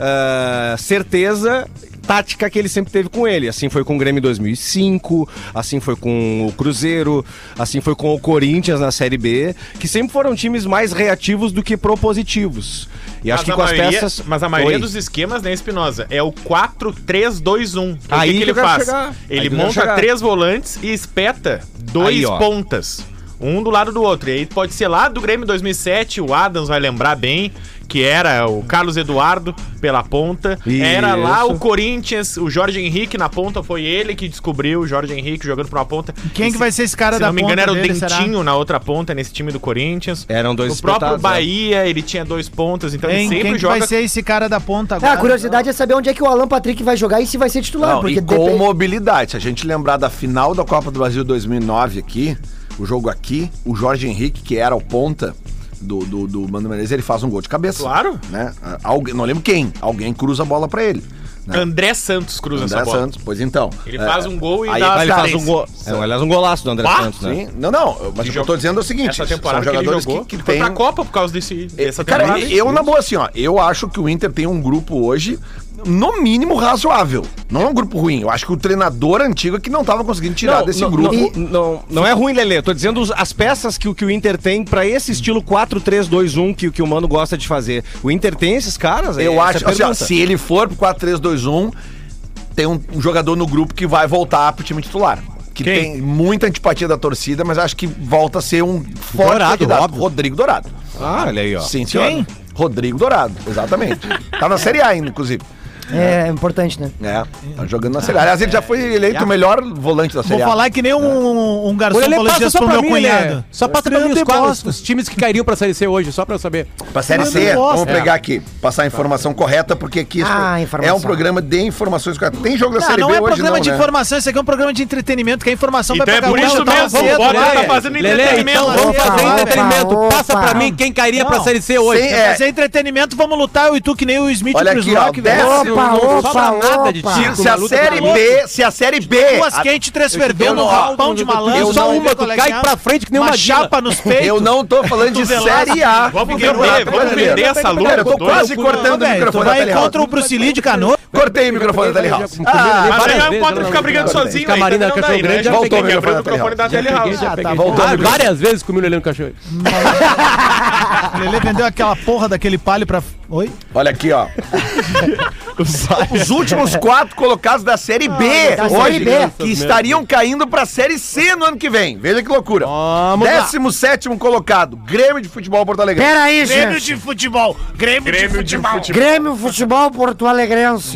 certeza tática que ele sempre teve com ele. Assim foi com o Grêmio em 2005, assim foi com o Cruzeiro, assim foi com o Corinthians na Série B, que sempre foram times mais reativos do que propositivos. E acho que com as peças... Mas a maioria Oi. dos esquemas, né, Espinosa, é o 4-3-2-1. O Aí que que ele eu quero faz? chegar. Aí Ele que eu quero monta chegar. 3 volantes e espeta 2 Aí, ó. pontas. Um do lado do outro. E aí pode ser lá do Grêmio 2007, o Adams vai lembrar bem, que era o Carlos Eduardo pela ponta. Isso. Era lá o Corinthians, o Jorge Henrique na ponta, foi ele que descobriu o Jorge Henrique jogando por uma ponta. Quem que vai ser esse cara Se da não me engano, ponta era o dele, Dentinho será? na outra ponta, nesse time do Corinthians. Eram dois O próprio espetados, né? Bahia, ele tinha 2 pontas, então ele sempre Quem que joga... vai ser esse cara da ponta Ah, agora? a curiosidade é saber onde é que o Alan Patrick vai jogar e se vai ser titular. Não, porque e com depende- mobilidade. Se a gente lembrar da final da Copa do Brasil 2009 aqui, o jogo aqui, o Jorge Henrique, que era o ponta do Mano Menezes, ele faz um gol de cabeça. Claro. Né? Alguém, não lembro quem. Alguém cruza a bola pra ele. Né? André Santos cruza André essa bola. Santos, pois então. Ele faz um gol e aí dá Ele as faz um gol. Aliás, um golaço do André Bah, Santos, né? Sim, não, mas o que eu tô dizendo é o seguinte: Essa temporada são que ele jogadores jogou, que foi tem. pra Copa por causa dessa Cara, temporada. eu na boa assim, ó, eu acho que o Inter tem um grupo hoje, no mínimo, razoável. Não é um grupo ruim. Eu acho que o treinador antigo é que não tava conseguindo tirar desse grupo. Não é ruim, Lelê. Tô dizendo as peças que o Inter tem pra esse estilo 4-3-2-1 que o Mano gosta de fazer. O Inter tem esses caras? Eu Essa acho, é a assim, ó, pergunta. se ele for pro 4-3-2-1, tem um jogador no grupo que vai voltar pro time titular. Que Quem? tem muita antipatia da torcida, mas acho que volta a ser um forte Dourado, candidato. óbvio. Rodrigo Dourado. Ah, olha aí, ó. Sim, senhor. Quem? Rodrigo Dourado, exatamente. Tá na Série A ainda, inclusive. É importante, né? Tá jogando na Série A. Aliás, ele já foi eleito o melhor volante da Série Vou A. falar que nem um garçom falou disso pro meu cunhado. Só passa pra mim os times que cairiam pra Série C hoje, só pra eu saber. Pra Série C, vamos pegar aqui, passar a informação correta, porque aqui é um programa de informações corretas. Tem jogo da Série B hoje, não, é programa de informação, isso aqui é um programa de entretenimento, que a informação então vai pra pegar. Então é por isso mesmo, tá fazendo entretenimento. Então vamos fazer entretenimento. Passa pra mim quem cairia pra Série C hoje. Quer fazer entretenimento, vamos lutar eu e tu, que nem o Smith e o Chris Rock. Nada de título, se a Série B... Duas quentes, 3 fervendo, no rapão de malandro. Só uma, tu cai pra frente que nem uma chapa nos peitos. Eu não tô falando de Série A. Vamos vender essa luta. Eu tô quase cortando o microfone da Vai contra o Bruce Lee de Canoa. Cortei o microfone da Telehouse. Mas aí não pode ficar brigando sozinho. Camarim da Cachorro Grande já voltou o microfone da Telehouse. Várias vezes comi o Lelê no cachorro. Lelê vendeu aquela porra daquele palio pra... Oi? Olha aqui, ó. Os últimos 4 colocados da Série B hoje, que estariam caindo pra Série C no ano que vem. Veja que loucura. 17º colocado, Grêmio de Futebol Porto Alegre. Peraí, gente. Grêmio de Futebol. Grêmio Futebol Porto Alegrense.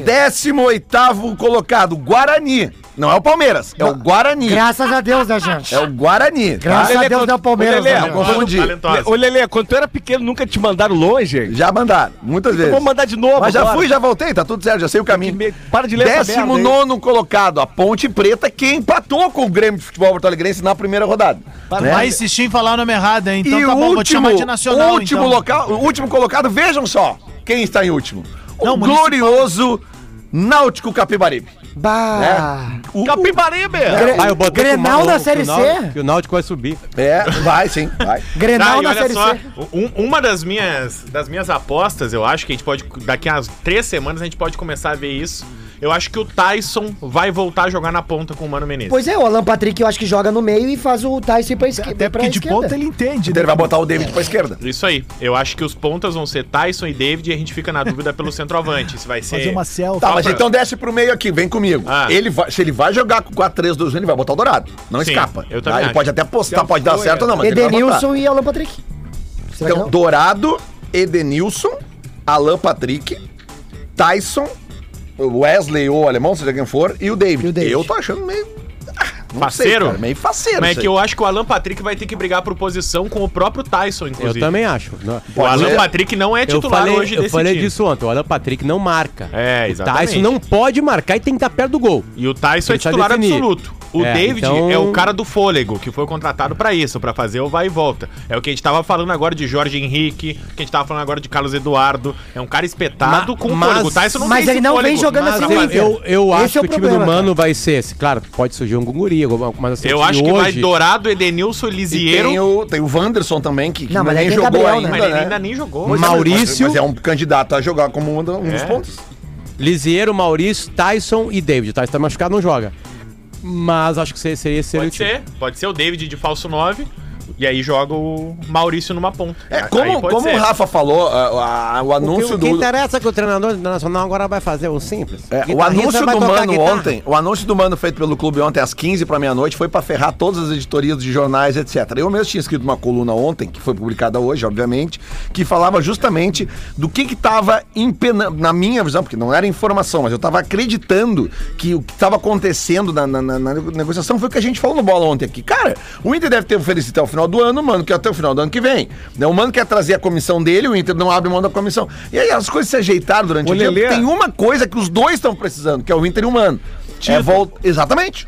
18º colocado, Guarani. Não é o Palmeiras, é o Guarani. Graças a Deus, né, gente? É o Guarani. Graças a Deus é o Palmeiras. Lelê, né? Confundi. Ô, Lelê, quando tu era pequeno, nunca te mandaram longe? Já mandaram, muitas vezes. Vamos mandar de novo. Mas já agora. fui, já voltei, tá tudo certo, já sei o caminho. Para de ler essa merda aí. 19º colocado, a Ponte Preta, que empatou com o Grêmio de Futebol Porto Alegrense na primeira rodada. Vai insistir em falar o nome errado, hein? Então E tá o bom, vou te chamar de nacional, o último colocado, vejam só, quem está em último. Não, O glorioso Náutico Capibaribe. Bah. Capibaribe! Eu botei Grenal da Série C? Que o Náutico vai subir. Vai sim, vai. Grenal e da olha Série só, C. uma das minhas apostas, eu acho que a gente pode, daqui a 3 semanas a gente pode começar a ver isso. Eu acho que o Tyson vai voltar a jogar na ponta com o Mano Menezes. Pois é, o Alan Patrick eu acho que joga no meio e faz o Tyson pra esquerda. Até porque de ponta ele entende. Ele vai botar o David pra esquerda. Isso aí. Eu acho que os pontas vão ser Tyson e David e a gente fica na dúvida pelo centroavante. Se vai ser... Fazer uma selfie. Tá, mas então desce pro meio aqui, vem comigo. Se ele vai jogar com 4-3-2, ele vai botar o Dourado. Não Sim, escapa. eu também Ele acho. pode até postar, pode dar certo ou não, mas ele vai botar. Edenilson e Alan Patrick. Será que Então, não? Dourado, Edenilson, Alan Patrick, Tyson, Wesley ou Alemão, seja quem for, e o David. Eu tô achando meio... não sei, Faceiro? cara, meio faceiro. Mas é isso que aí. eu acho que o Alan Patrick vai ter que brigar por posição com o próprio Tyson, inclusive. Eu também acho. O Alan Patrick não é titular hoje desse Eu falei time. disso ontem. O Alan Patrick não marca. É, O exatamente. Tyson não pode marcar e tem que estar perto do gol. E o Tyson é Ele tá titular definido. absoluto. O David então- é o cara do fôlego, que foi contratado pra isso, pra fazer o vai e volta. É o que a gente tava falando agora de Jorge Henrique, que a gente tava falando agora de Carlos Eduardo. É um cara espetado com fôlego. O Tyson não mas tem ele esse não fôlego. vem jogando Mas, assim no rapaz, Inter. Eu Esse acho é que o o time do problema, Mano vai ser... Claro, pode surgir um guri, mas assim, eu o time acho que vai hoje- Dourado, Edenilson, E Lisieiro. tem o Wanderson também, que Não, mas nem aí tem jogou Gabriel, ainda, né? Mas ele né? ainda nem jogou. Pois é, Maurício- mas é um candidato a jogar como um dos pontos. Lisieiro, Maurício, Tyson e David. O Tyson tá machucado, não joga. Mas acho que seria esse o time. Pode ser o David de falso 9. E aí joga o Maurício numa ponta. Aí Como pode o ser. Rafa falou, o anúncio O que do... interessa é que o treinador nacional agora vai fazer o simples. O anúncio do Mano ontem, o anúncio do Mano feito pelo clube ontem às 15 para meia-noite foi para ferrar todas as editorias de jornais, etc. Eu mesmo tinha escrito uma coluna ontem, que foi publicada hoje, obviamente, que falava justamente do que tava empenando, na minha visão, porque não era informação, mas eu tava acreditando que o que tava acontecendo na negociação foi o que a gente falou no Bola ontem aqui. Cara, o Inter deve ter oferecido até o final do ano, o Mano quer até o final do ano que vem. O Mano quer trazer a comissão dele, o Inter não abre mão da comissão. E aí as coisas se ajeitaram durante o dia. Tem uma coisa que os dois estão precisando, que é o Inter e o Mano. Exatamente.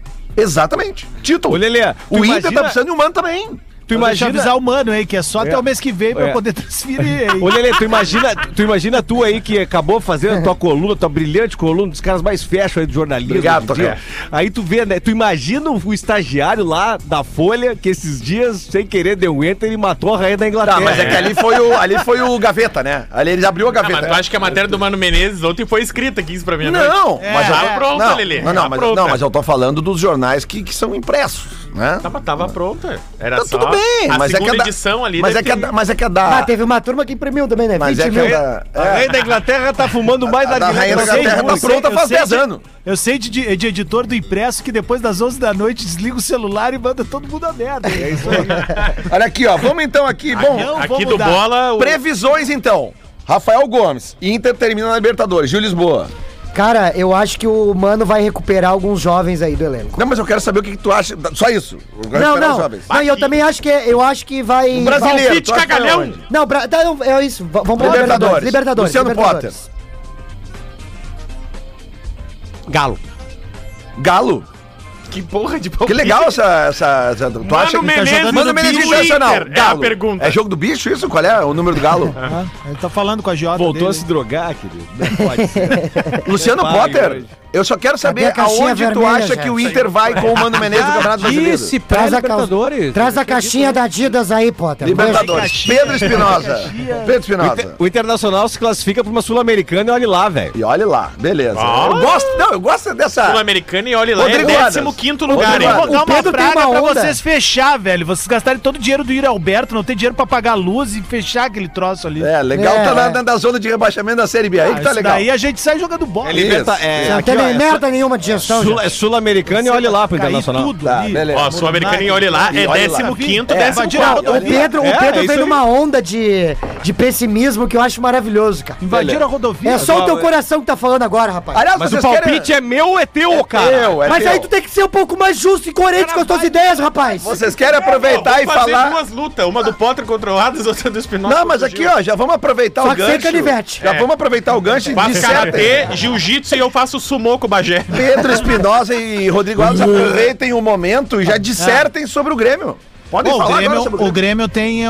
Título. Ô, Lelê, o Inter tá precisando e o Mano também. Tu imagina avisar o Mano aí, que é só até o mês que vem pra poder transferir aí. Ô, Lelê, tu imagina tu aí que acabou fazendo a tua coluna, tua brilhante coluna, dos caras mais fashion aí do jornalismo. Obrigado, hoje em dia. Aí tu vê, né? Tu imagina o estagiário lá da Folha, que esses dias, sem querer, deu enter e matou a rainha da Inglaterra. Tá, mas é que ali foi o Gaveta, né? Ali eles abriu a Gaveta. Mas tu acha que a matéria do Mano Menezes ontem foi escrita aqui pra mim? Não, mas tava pronta, Lelê. Mas eu tô falando dos jornais que são impressos, né? Tava pronta. Era Tá só tudo bem, a mas é que segunda é edição ali. mas é que é da... Ah, teve uma turma que imprimiu também, né? Mas 20 é que mil. é da... A rainha da Inglaterra tá fumando mais A da rainha da Guiné. Inglaterra tá pronta faz 10 anos. Eu sei de editor do impresso que depois das 11 da noite desliga o celular e manda todo mundo a merda. É isso aí. Olha aqui, ó. Vamos então aqui. Bom, Aqui do Bola... previsões então. Rafael Gomes, Inter termina na Libertadores. Gil Lisboa. Cara, eu acho que o Mano vai recuperar alguns jovens aí do elenco. Não, mas eu quero saber o que tu acha. Só isso. Não, eu também acho que vai... Um brasileiro. Palpite cagalhão. Não, é isso. Vamos pra Libertadores. Luciano Potter. Galo? Que porra de palpite. Que legal essa tu acha que Mano Menezes Internacional. É a pergunta. É jogo do bicho isso? Qual é o número do Galo? Ele tá falando com a Jota. Voltou a se drogar, querido. Não pode ser. Luciano Potter, eu só quero saber aonde tu acha que o Inter vai com o Mano Menezes do Campeonato Brasileiro. Traz a caixinha da Adidas aí, Potter. Libertadores. Pedro Espinosa. O Internacional se classifica pra uma Sul-Americana e olha lá, velho. E olha lá, beleza. Eu gosto dessa... Sul-Americana e olha lá, Rodrigo é 15º lugar, hein? Eu vou dar uma Pedro tem praga uma pra onda. vocês fechar, velho. Vocês gastarem todo o dinheiro do Yuri Alberto, não tem dinheiro pra pagar a luz e fechar aquele troço ali. É, legal tá na zona de rebaixamento da Série B. Aí que tá isso legal. daí a gente sai jogando bola. Não tem nem merda nenhuma de gestão. É Sul-Americana e olha lá pro Internacional. Tudo Tá, ali. beleza. Ó, Sul-Americana e olha lá, é 15º, 14º. O Pedro vem numa onda de pessimismo que eu acho maravilhoso, cara. Invadiram a rodovia. É só o teu coração que tá falando agora, rapaz. Aliás, Mas o vocês palpite é meu ou é teu, cara? Mas aí tu tem que ser um pouco mais justo e coerente com as tuas ideias, rapaz. Vocês querem aproveitar e falar... duas lutas, uma do Potter contra o Adams, outra do Espinosa. Não, mas aqui, ó, já vamos aproveitar Só o que sem gancho. canivete. Já vamos aproveitar o gancho e Faço dissertem. karatê, jiu-jitsu e eu faço sumô com o Bagé. Pedro Espinosa e Rodrigo Alves aproveitem o momento e já dissertem sobre o Grêmio. Podem Bom, falar agora sobre o Grêmio tem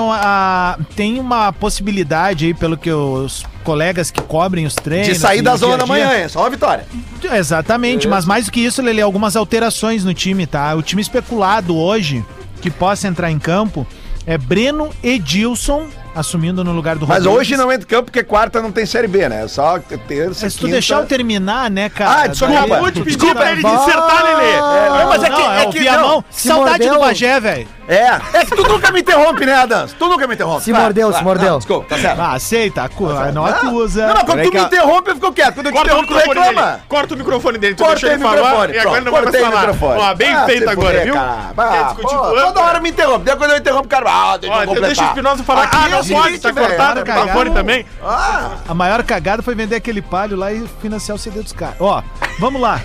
uma possibilidade aí, pelo que os colegas que cobrem os treinos... de sair e da o zona dia a da dia- manhã, é só uma vitória. Exatamente, mas mais do que isso, Lelê, algumas alterações no time, tá? O time especulado hoje, que possa entrar em campo, é Breno Edilson, assumindo no lugar do Mas Rodrigues. hoje não entra em campo porque quarta não tem Série B, né? É só terça, Mas se tu quinta... deixar eu terminar, né, cara? Ah, desculpa. Daí- Vou te pedir pra ele dissertar, Lelê. Não, mas Não, o Viamão, Se saudade mordeu. do Bagé, velho. É que tu nunca me interrompe, né, Adams? Tu nunca me interrompe. Se mordeu. Desculpa, tá certo. Ah, aceita, não acusa. Não, mas quando Peraí tu me que interrompe, eu fico quieto. Quando eu te Corta o interrompo, tu microfone reclama. dele. Corta o microfone dele. Tu Cortei deixou o ele falar microfone. e agora ele não vai mais Cortei o falar. microfone. Ó, bem feito se agora, fuder, viu? cara. Quer discutir com o Toda âncora? hora me interrompe. Daí quando eu interrompo, cara, deixa eu completar. Deixa o Espinosa falar. Aqui Ah, é não o pode, seguinte, tá velho, cortado o cara, microfone também. A maior cagada foi vender aquele palio lá e financiar o CD dos caras. Ó, vamos lá.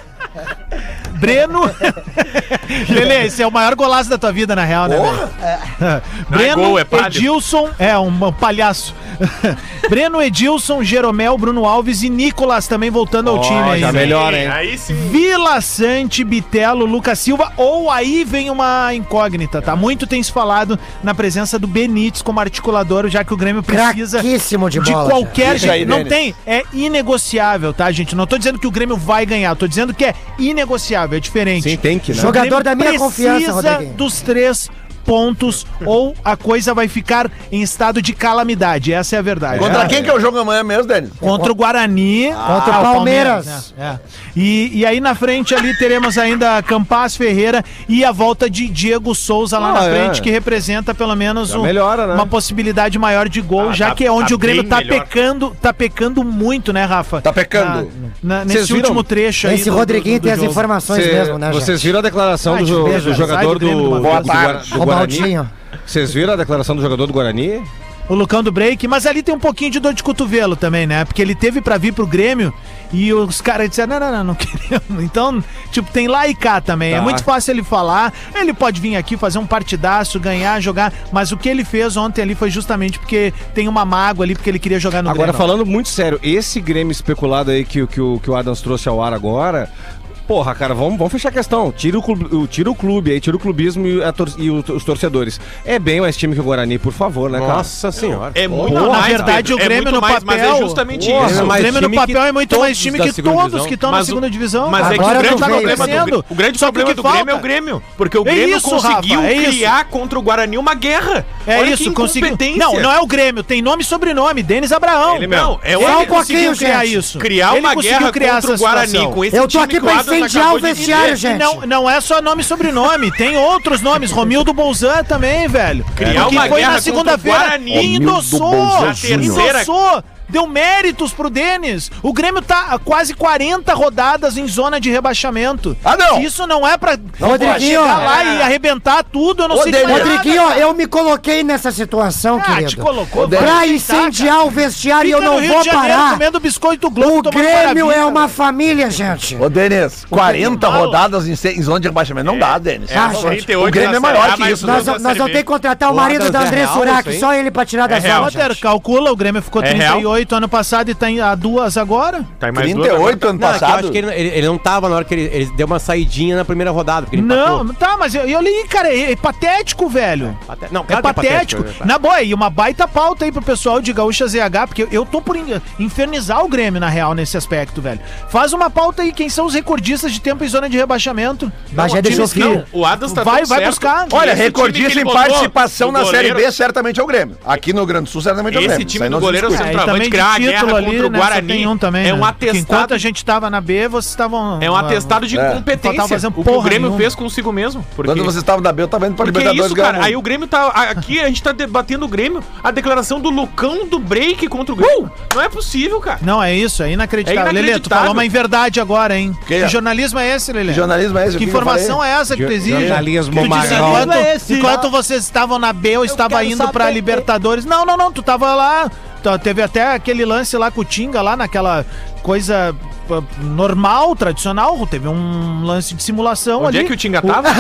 Breno. Lelê, esse é o maior golaço da tua vida, na real, né, velho? Breno, gol, é palio. Edilson, um palhaço. Breno, Edilson, Jeromel, Bruno Alves e Nicolas também voltando ao time aí. já né? melhora, hein? Aí sim. Vila Sante, Bitelo, Lucas Silva, ou aí vem uma incógnita, tá? Muito tem se falado na presença do Benítez como articulador, já que o Grêmio precisa Craquíssimo de de bola. qualquer Isso aí, jeito. Não Denis. tem, é inegociável, tá, gente? Não tô dizendo que o Grêmio vai ganhar, tô dizendo que é inegociável, é diferente. Sim, tem que, né? Jogador da minha confiança, Precisa Rodriguinho. dos 3 pontos ou a coisa vai ficar em estado de calamidade. Essa é a verdade. Contra quem que é o jogo amanhã mesmo, Denis? Contra o Guarani. Contra o Palmeiras. É. E aí na frente ali teremos ainda Campas Ferreira e a volta de Diego Souza lá na frente, que representa pelo menos melhora, né? uma possibilidade maior de gol, já tá- que é onde tá o Grêmio bem tá melhor. pecando muito, né, Rafa? Tá pecando. Nesse Vocês viram? último trecho aí. Esse Rodriguinho tem as informações mesmo, né, Vocês gente? viram a declaração Ai, do beijo, jogador sai do Grêmio de uma do vez. do O Guarani? Baldinho. Vocês viram a declaração do jogador do Guarani? O Lucão do break, mas ali tem um pouquinho de dor de cotovelo também, né? Porque ele teve pra vir pro Grêmio e os caras disseram, não queremos. Então, tipo, tem lá e cá também. É muito fácil ele falar, ele pode vir aqui fazer um partidaço, ganhar, jogar, mas o que ele fez ontem ali foi justamente porque tem uma mágoa ali, porque ele queria jogar no Agora, Grêmio. falando muito sério, esse Grêmio especulado aí que o Adams trouxe ao ar agora... Porra, cara, vamos fechar a questão. Tira o clube aí, tira o clubismo e os torcedores. É bem mais time que o Guarani, por favor, né, cara? Nossa senhora. É muito Na mais, verdade, Pedro, o Grêmio é muito no mais, papel... mas é justamente Porra, isso. O mais Grêmio no time papel que é muito mais todos time da que segunda todos divisão. que estão na Mas o- segunda divisão. Mas é que Agora o grande tu veio, problema crescendo. o grande Só que problema o do que Grêmio falta? é o Grêmio. Porque o É Grêmio isso, conseguiu Rafa, é isso. criar contra o Guarani uma guerra. É Olha isso, que conseguiu. incompetência. Não é o Grêmio, tem nome e sobrenome, Denis Abraão. Ele mesmo. Não, é Ele só um conseguiu pouquinho, criar gente. isso. Criar Ele uma conseguiu guerra criar contra o essa Guarani situação. com esse Eu tô time aqui que o pra Adams incendiar acabou o de vestiário, dizer. gente. Não é só nome e sobrenome, tem outros nomes. Romildo Bolzan também, velho. Criar Porque uma foi guerra na contra o segunda-feira Guarani. e endossou. Na terceira- Endossou. Deu méritos pro Denis. O Grêmio tá há quase 40 rodadas em zona de rebaixamento. Não! Se isso não é pra Rodriguinho, chegar lá e arrebentar tudo, eu não sei Denis. Rodriguinho, eu me coloquei nessa situação, te querido. colocou. Pra incendiar o vestiário e eu Fica no não Rio vou de Janeiro parar. comendo biscoito Globo, O tomando Grêmio maravilha, é uma velho. família, gente. Ô, Denis, 40 mal. rodadas em zona de rebaixamento. Não dá, Denis. Ah, gente, o Grêmio é maior que isso. Nós vamos ter que contratar o marido da André Surak, só ele pra tirar da real. zona. Potter, calcula, o Grêmio ficou É 38 ano passado e tá a 2 agora. Tá em mais 38 ano Não, é que eu passado. acho que ele não tava na hora que ele deu uma saidinha na primeira rodada. Porque ele Não, empatou. tá, mas eu li, cara, é patético, velho. Não, É claro que patético. Na boa, e uma baita pauta aí pro pessoal de Gaúcha ZH, porque eu tô por infernizar o Grêmio, na real, nesse aspecto, velho. Faz uma pauta aí, quem são os recordistas de tempo em zona de rebaixamento? Bagé deixou Times que- filho. O Adams tá Vai tão certo. buscar. Olha, Esse time que recordista ele em botou participação do na Série goleiro- B certamente é o Grêmio. Aqui no Rio Grande do Sul certamente é o Grêmio. Esse Isso time aí do não se goleiro discute. E centroavante também de criar a guerra título contra ali, o né, Guarani. só tem um também, É um né? atestado. Enquanto a gente tava na B, vocês estavam... É um atestado de Faltava incompetência. fazer O que o porra Grêmio nenhuma. fez consigo mesmo. Porque... Quando vocês estavam na B, eu tava indo pra Porque Libertadores isso, ganhar cara, um. aí o Grêmio tá... Aqui a gente tá debatendo o Grêmio, a declaração do Lucão do break contra o Grêmio. Não é possível, cara. Não, é isso, é inacreditável. É Lelê, tu inacreditável. falou uma inverdade agora, hein? Que? Que jornalismo é esse, Lelê? Que jornalismo é esse? Que O que eu informação falei? é essa que tu exige? Jornalismo Tu disse marrom. enquanto vocês estavam na B, eu estava quero indo pra saber. Libertadores. Não, tu tava lá. Teve até aquele lance lá com o Tinga, lá naquela coisa normal, tradicional. Teve um lance de simulação Onde ali. é que o Tinga tava?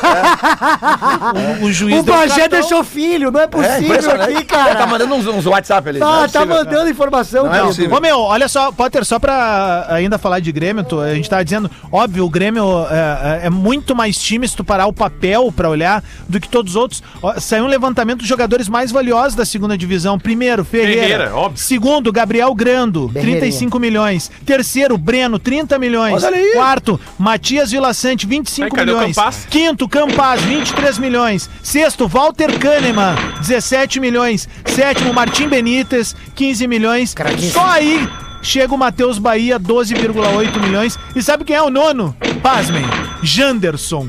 O juiz O deu Bagé cartão. deixou filho, não é possível impressionante. aqui, cara. Tá mandando uns WhatsApp ali. Não é Tá possível. mandando informação, Não é cara. possível. Ô meu, olha só, Potter, só pra ainda falar de Grêmio, a gente tava dizendo, óbvio, o Grêmio é muito mais time se tu parar o papel pra olhar do que todos os outros. Ó, saiu um levantamento dos jogadores mais valiosos da segunda divisão. Primeiro, Ferreira. Óbvio. Segundo, Gabriel Grando, Berreirinha. 35 milhões. Terceiro, Breno, 30 milhões. Olha aí. Quarto, Matias Vilaçante, 25 Ai, cadê o milhões. Campas? Quinto, Campas, 23 milhões. Sexto, Walter Kahneman, 17 milhões. Sétimo, Martim Benítez, 15 milhões. Craquíssimo. Só aí chega o Matheus Bahia, 12,8 milhões. E sabe quem é o nono? Pasmem, Janderson,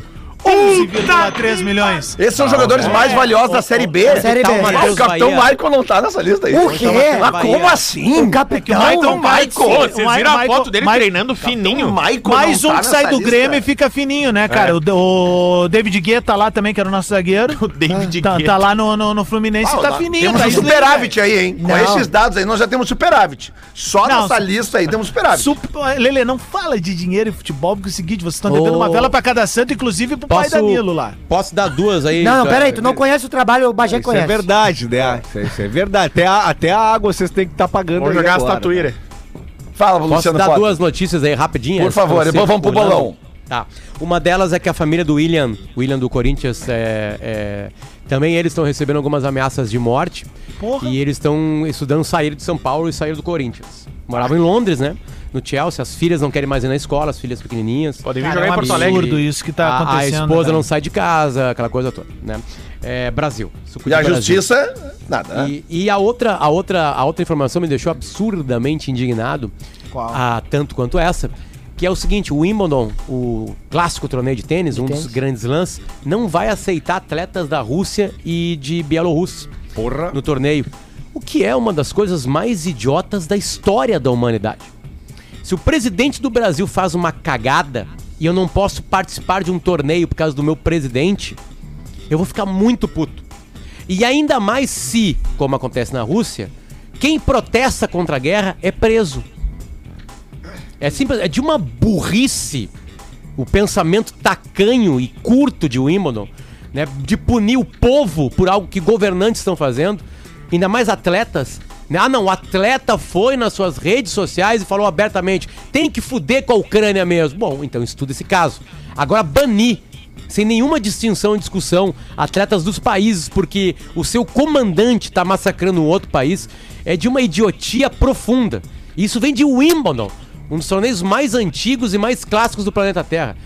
11,3 milhões. Esses são os jogadores mais valiosos da Série B. Série B. Tá, mas- Ah, o Capitão Bahia. Michael não tá nessa lista aí. O quê? Mas como assim? O capitão. Capitão Michael. Pô, vocês viram a Michael- foto dele Michael- treinando fininho? Michael Mais não um tá que sai nessa do lista. Grêmio e fica fininho, né, cara? O David Guetta lá também, que era o nosso zagueiro. O David Tá Guetta. lá no Fluminense e tá fininho. Temos tá um slim, superávit aí, hein? Com Não. esses dados aí, nós já temos superávit. Só Não, nessa lista aí temos superávit. Lelê, não fala de dinheiro e futebol, porque é o seguinte, vocês estão devendo Ô. uma vela pra cada santo, inclusive pro pai Danilo lá. Posso dar duas aí? Não, peraí, tu não conhece o trabalho, o Bagé Isso é conhece. verdade, né? Isso é verdade. Até a água vocês têm que estar pagando. Vamos aí jogar as agora, tatuíras. Fala, Posso Luciano dar Potter. duas notícias aí rapidinhas? Por favor, Você depois vamos pro pulando. bolão. Tá. Uma delas é que a família do William do Corinthians, também eles estão recebendo algumas ameaças de morte. Porra. E eles estão estudando sair de São Paulo e sair do Corinthians. Moravam em Londres, né? No Chelsea, as filhas não querem mais ir na escola, as filhas pequenininhas. Podem vir Cara, jogar é um em Porto absurdo Alegre. isso que tá A acontecendo. esposa cara. não sai de casa, aquela coisa toda, né? Brasil. Suco E de a Brasil. justiça, nada, né? E a outra informação me deixou absurdamente indignado, Qual? tanto quanto essa, que é o seguinte: o Wimbledon, o clássico torneio de tênis, um dos grandes lãs, não vai aceitar atletas da Rússia e de Bielorrússia no torneio. O que é uma das coisas mais idiotas da história da humanidade. Se o presidente do Brasil faz uma cagada e eu não posso participar de um torneio por causa do meu presidente, eu vou ficar muito puto. E ainda mais se, como acontece na Rússia, quem protesta contra a guerra é preso. É simples, é de uma burrice o pensamento tacanho e curto de Wimbledon, né, de punir o povo por algo que governantes estão fazendo, ainda mais atletas. Ah não, o atleta foi nas suas redes sociais e falou abertamente, tem que fuder com a Ucrânia mesmo. Bom, então estuda esse caso. Agora banir, sem nenhuma distinção e discussão, atletas dos países porque o seu comandante tá massacrando um outro país, é de uma idiotia profunda. E isso vem de Wimbledon, um dos torneios mais antigos e mais clássicos do planeta Terra.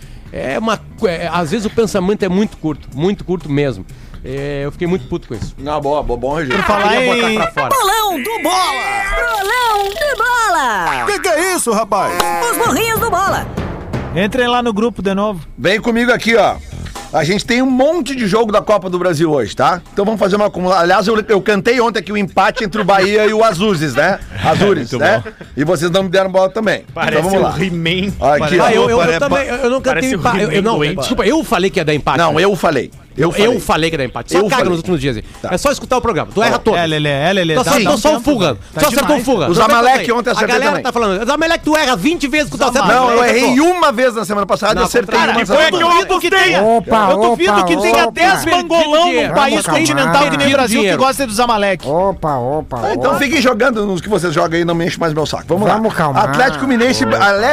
Às vezes o pensamento é muito curto mesmo. Eu fiquei muito puto com isso. Não, bom registro. Falar Queria em... botar pra fora. Bolão do Bola! Bolão do Bola! Que é isso, rapaz? Os burrinhos do Bola! Entrem lá no grupo de novo. Vem comigo aqui, ó. A gente tem um monte de jogo da Copa do Brasil hoje, tá? Então vamos fazer uma acumulação. Aliás, eu cantei ontem aqui o empate entre o Bahia e o Azures, né? Azures, né? E vocês não me deram bola também. Parece então vamos lá. um He-Man. Aqui, Eu também, eu não cantei empate. He-Man Desculpa, eu falei que ia dar empate. Não, eu falei. Eu falei que ia dar empate. Só Eu caga falei. nos últimos dias aí. Tá. É só escutar o programa. Tu erra todo. Lelê. Tô só o Fuga. Só acertou o Fuga. Os Zamalek ontem A acertei galera também. tá falando. Os Zamalek tu erra 20 vezes que tu acerta. Não, eu errei uma vez na semana passada e Não, acertei cara, uma que semana Eu duvido que tenha. Opa, Eu duvido que tenha opa. 10 mangolão num Dinheiro. país Vamos continental calmar. que nem o Brasil que Dinheiro. gosta dos Zamalek. Opa. Então fiquem jogando nos que vocês jogam aí, não me enche mais meu saco. Vamos lá. Vamos calmar. Atlético Mineiro,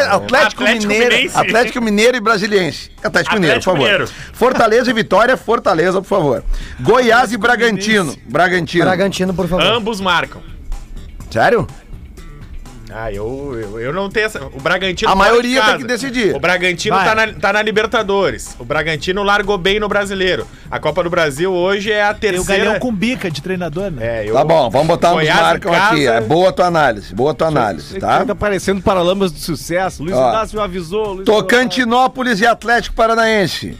Atlético Mineiro e Brasiliense. Atlético Mineiro, por favor. Mineiro. Fortaleza e Vitória, Fortaleza, por favor. Goiás e Bragantino. Bragantino, por favor. Ambos marcam. Sério? Ah, eu não tenho essa. O Bragantino. A fora de maioria casa. tem que decidir. O Bragantino tá na Libertadores. O Bragantino largou bem no Brasileiro. A Copa do Brasil hoje é a Tem o terceira. Galhão com bica de treinador, né? Tá bom, vamos botar uns Goiás em marcam casa. aqui. É boa a tua análise, tá? Tá parecendo Paralamas do Sucesso. Luiz Ó. Inácio avisou. Luiz Tocantinópolis e Atlético Atlético Paranaense.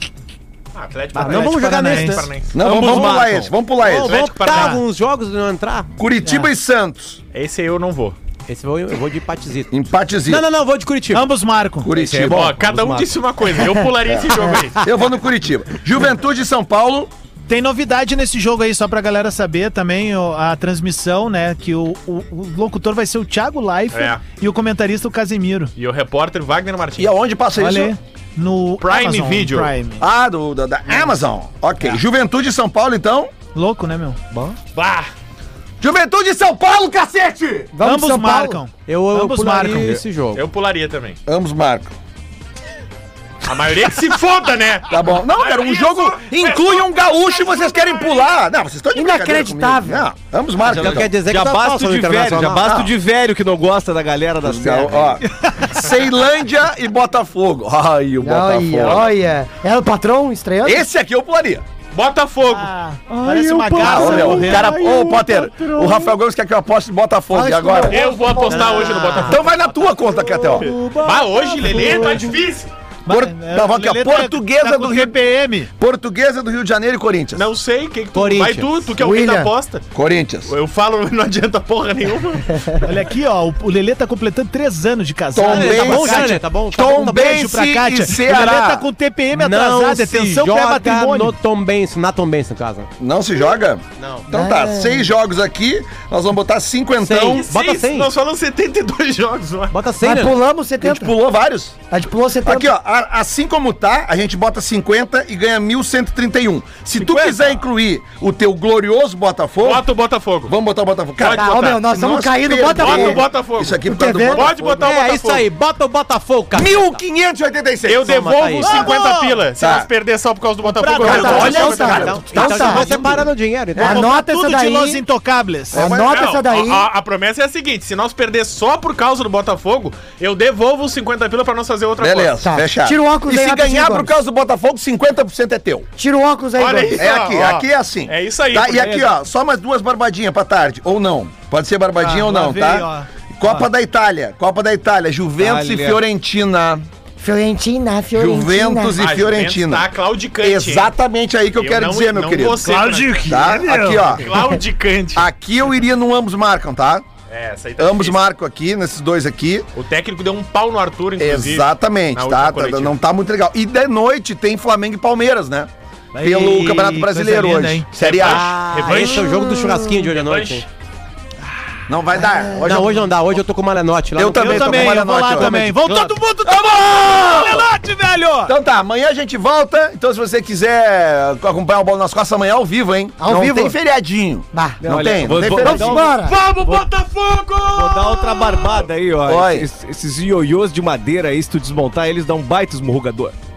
Não vamos jogar nesse, né? Paranaense. Não, Ambos vamos pular marcam. esse, vamos pular esse. Vamos Atlético optar Paranaense. alguns jogos e não entrar. Curitiba e Santos. Esse aí eu não vou. Esse eu vou de empatezito. Empatezinho. Não, vou de Curitiba. Ambos marcam. Curitiba. Ó, cada um disse uma coisa. Eu pularia esse jogo aí. Eu vou no Curitiba. Juventude e São Paulo. Tem novidade nesse jogo aí, só pra galera saber também, a transmissão, né? Que o locutor vai ser o Thiago Leifert e o comentarista o Casemiro. E o repórter Wagner Martins. E aonde passa Olha aí, isso? no Prime Amazon Video. Prime. Ah, da Amazon. Ok. Juventude e São Paulo, então. Louco, né, meu? Bom. Bah! Juventude e São Paulo, cacete! Vamos Ambos São Paulo. marcam. Eu Ambos pularia marcam. esse jogo. Eu pularia também. Ambos marcam. A maioria que se foda, né? Tá bom. Não, cara, um jogo inclui um gaúcho e vocês querem pular. Não, vocês estão de brincadeira Inacreditável. comigo. Não, ambos marcam. Não então. quer dizer Já que tá basta fácil no de velho, já Internacional. basta de velho que não gosta da galera das terras. Ó, Ceilândia e Botafogo. Ai, o Botafogo. Olha. É o patrão estreando? Esse aqui eu pularia. Botafogo. Parece uma Ah, garça. ô, meu, né? o cara, ô, Potter, o Rafael Gomes quer que eu aposte no Botafogo. E agora? Eu vou apostar hoje no Botafogo. Então vai na tua conta, Ketel. Bah, hoje, Lelê, tá difícil. Tava aqui, ó, Portuguesa do Rio. TPM. Portuguesa do Rio de Janeiro e Corinthians. Não sei, quem que tu... Corinthians. Vai tu que é o rei da William. aposta. Corinthians. Eu falo, não adianta porra nenhuma. Olha aqui, ó. O Lelê tá completando 3 anos de casado. Tom Tá bom, Bense, já, né? Tá bom. Tom Beijo pra Bense Kátia. e O Ceará. Lelê tá com TPM Não atrasado. se Atenção, joga pré-matrimônio. no Tom Benson, na Tom Benson, no caso. Não se joga? Não. Então tá, 6 jogos aqui. Nós vamos botar 5 então. Seis. Bota 100. Nós falamos 72 jogos lá. Bota 100, Mas né? pulamos A gente 70. pulou vários. A gente pulou 70. Aqui, ó, assim como tá, a gente bota 50 e ganha 1.131. Se tu 50. quiser incluir o teu glorioso Botafogo, Bota o Botafogo. vamos botar o Botafogo. Pode Tá, botar. ô, meu, nós estamos Nós caindo no perdemos. Bota o Botafogo. Botafogo. Isso aqui por Quer causa do ver? Botafogo. Pode botar o É Botafogo. isso aí, bota o Botafogo, cara. 1.586. Eu Toma, tá devolvo aí. os 50 pila. Se Tá. nós perder só por causa do Botafogo, Pra eu nós, devolvo. olha Olha isso, cara. Então tá. você vai separando o dinheiro. Então. Anota essa Tudo de Los daí. Intocáveis. Anota essa daí. A promessa é a seguinte: se nós perder só por causa do Botafogo, eu devolvo os 50 pila pra nós fazer outra Beleza, coisa. Tá. fechado. Tira o óculos E aí se rapidinho, ganhar por Gomes. causa do Botafogo, 50% é teu. Tira o óculos aí, Olha Gomes. aí. É aqui, ó. aqui é assim. É isso aí, Tá? E porque- aqui, ó, só mais 2 barbadinhas pra tarde. Ou não. Pode ser barbadinha Ah, ou lá não, veio, tá? Copa da Itália. Copa da Itália. Juventus e Itália. Fiorentina. Fiorentina. Juventus e A Fiorentina. Juventus tá claudicante, hein? Exatamente aí que eu quero não- dizer, meu não querido. vou ser, né? Tá? Aqui, ó. Claudicante. Aqui eu iria no ambos marcam, tá? É, essa aí tá Ambos difícil. marcam aqui, nesses dois aqui. O técnico deu um pau no Arthur, inclusive. Exatamente, na última tá? coletiva. Não tá muito legal. E de noite tem Flamengo e Palmeiras, né? Pelo Campeonato Brasileiro coisa linda, hoje. hein? Série A. Ah, Revanche. esse é o jogo do churrasquinho de hoje à noite, hein? Não vai dar. Não, hoje não dá. Hoje eu tô com o Malenote lá. Eu no- também. Eu tô também, com eu vou lá Malenote, ó. também. Vamos Claro. todo mundo tomar! Malenote, velho! Então tá, amanhã a gente volta. Então se você quiser acompanhar o Bola nas Costas amanhã ao vivo, hein? Ao não vivo? tem feriadinho. Bah. Não Olha, tem, vou- não tem vou- feriadinho. Vamos embora. Vamos, Botafogo! Vou dar outra barbada aí, ó. Oi. Esses ioiôs de madeira aí, se tu desmontar eles, dá um baita esmurrugador.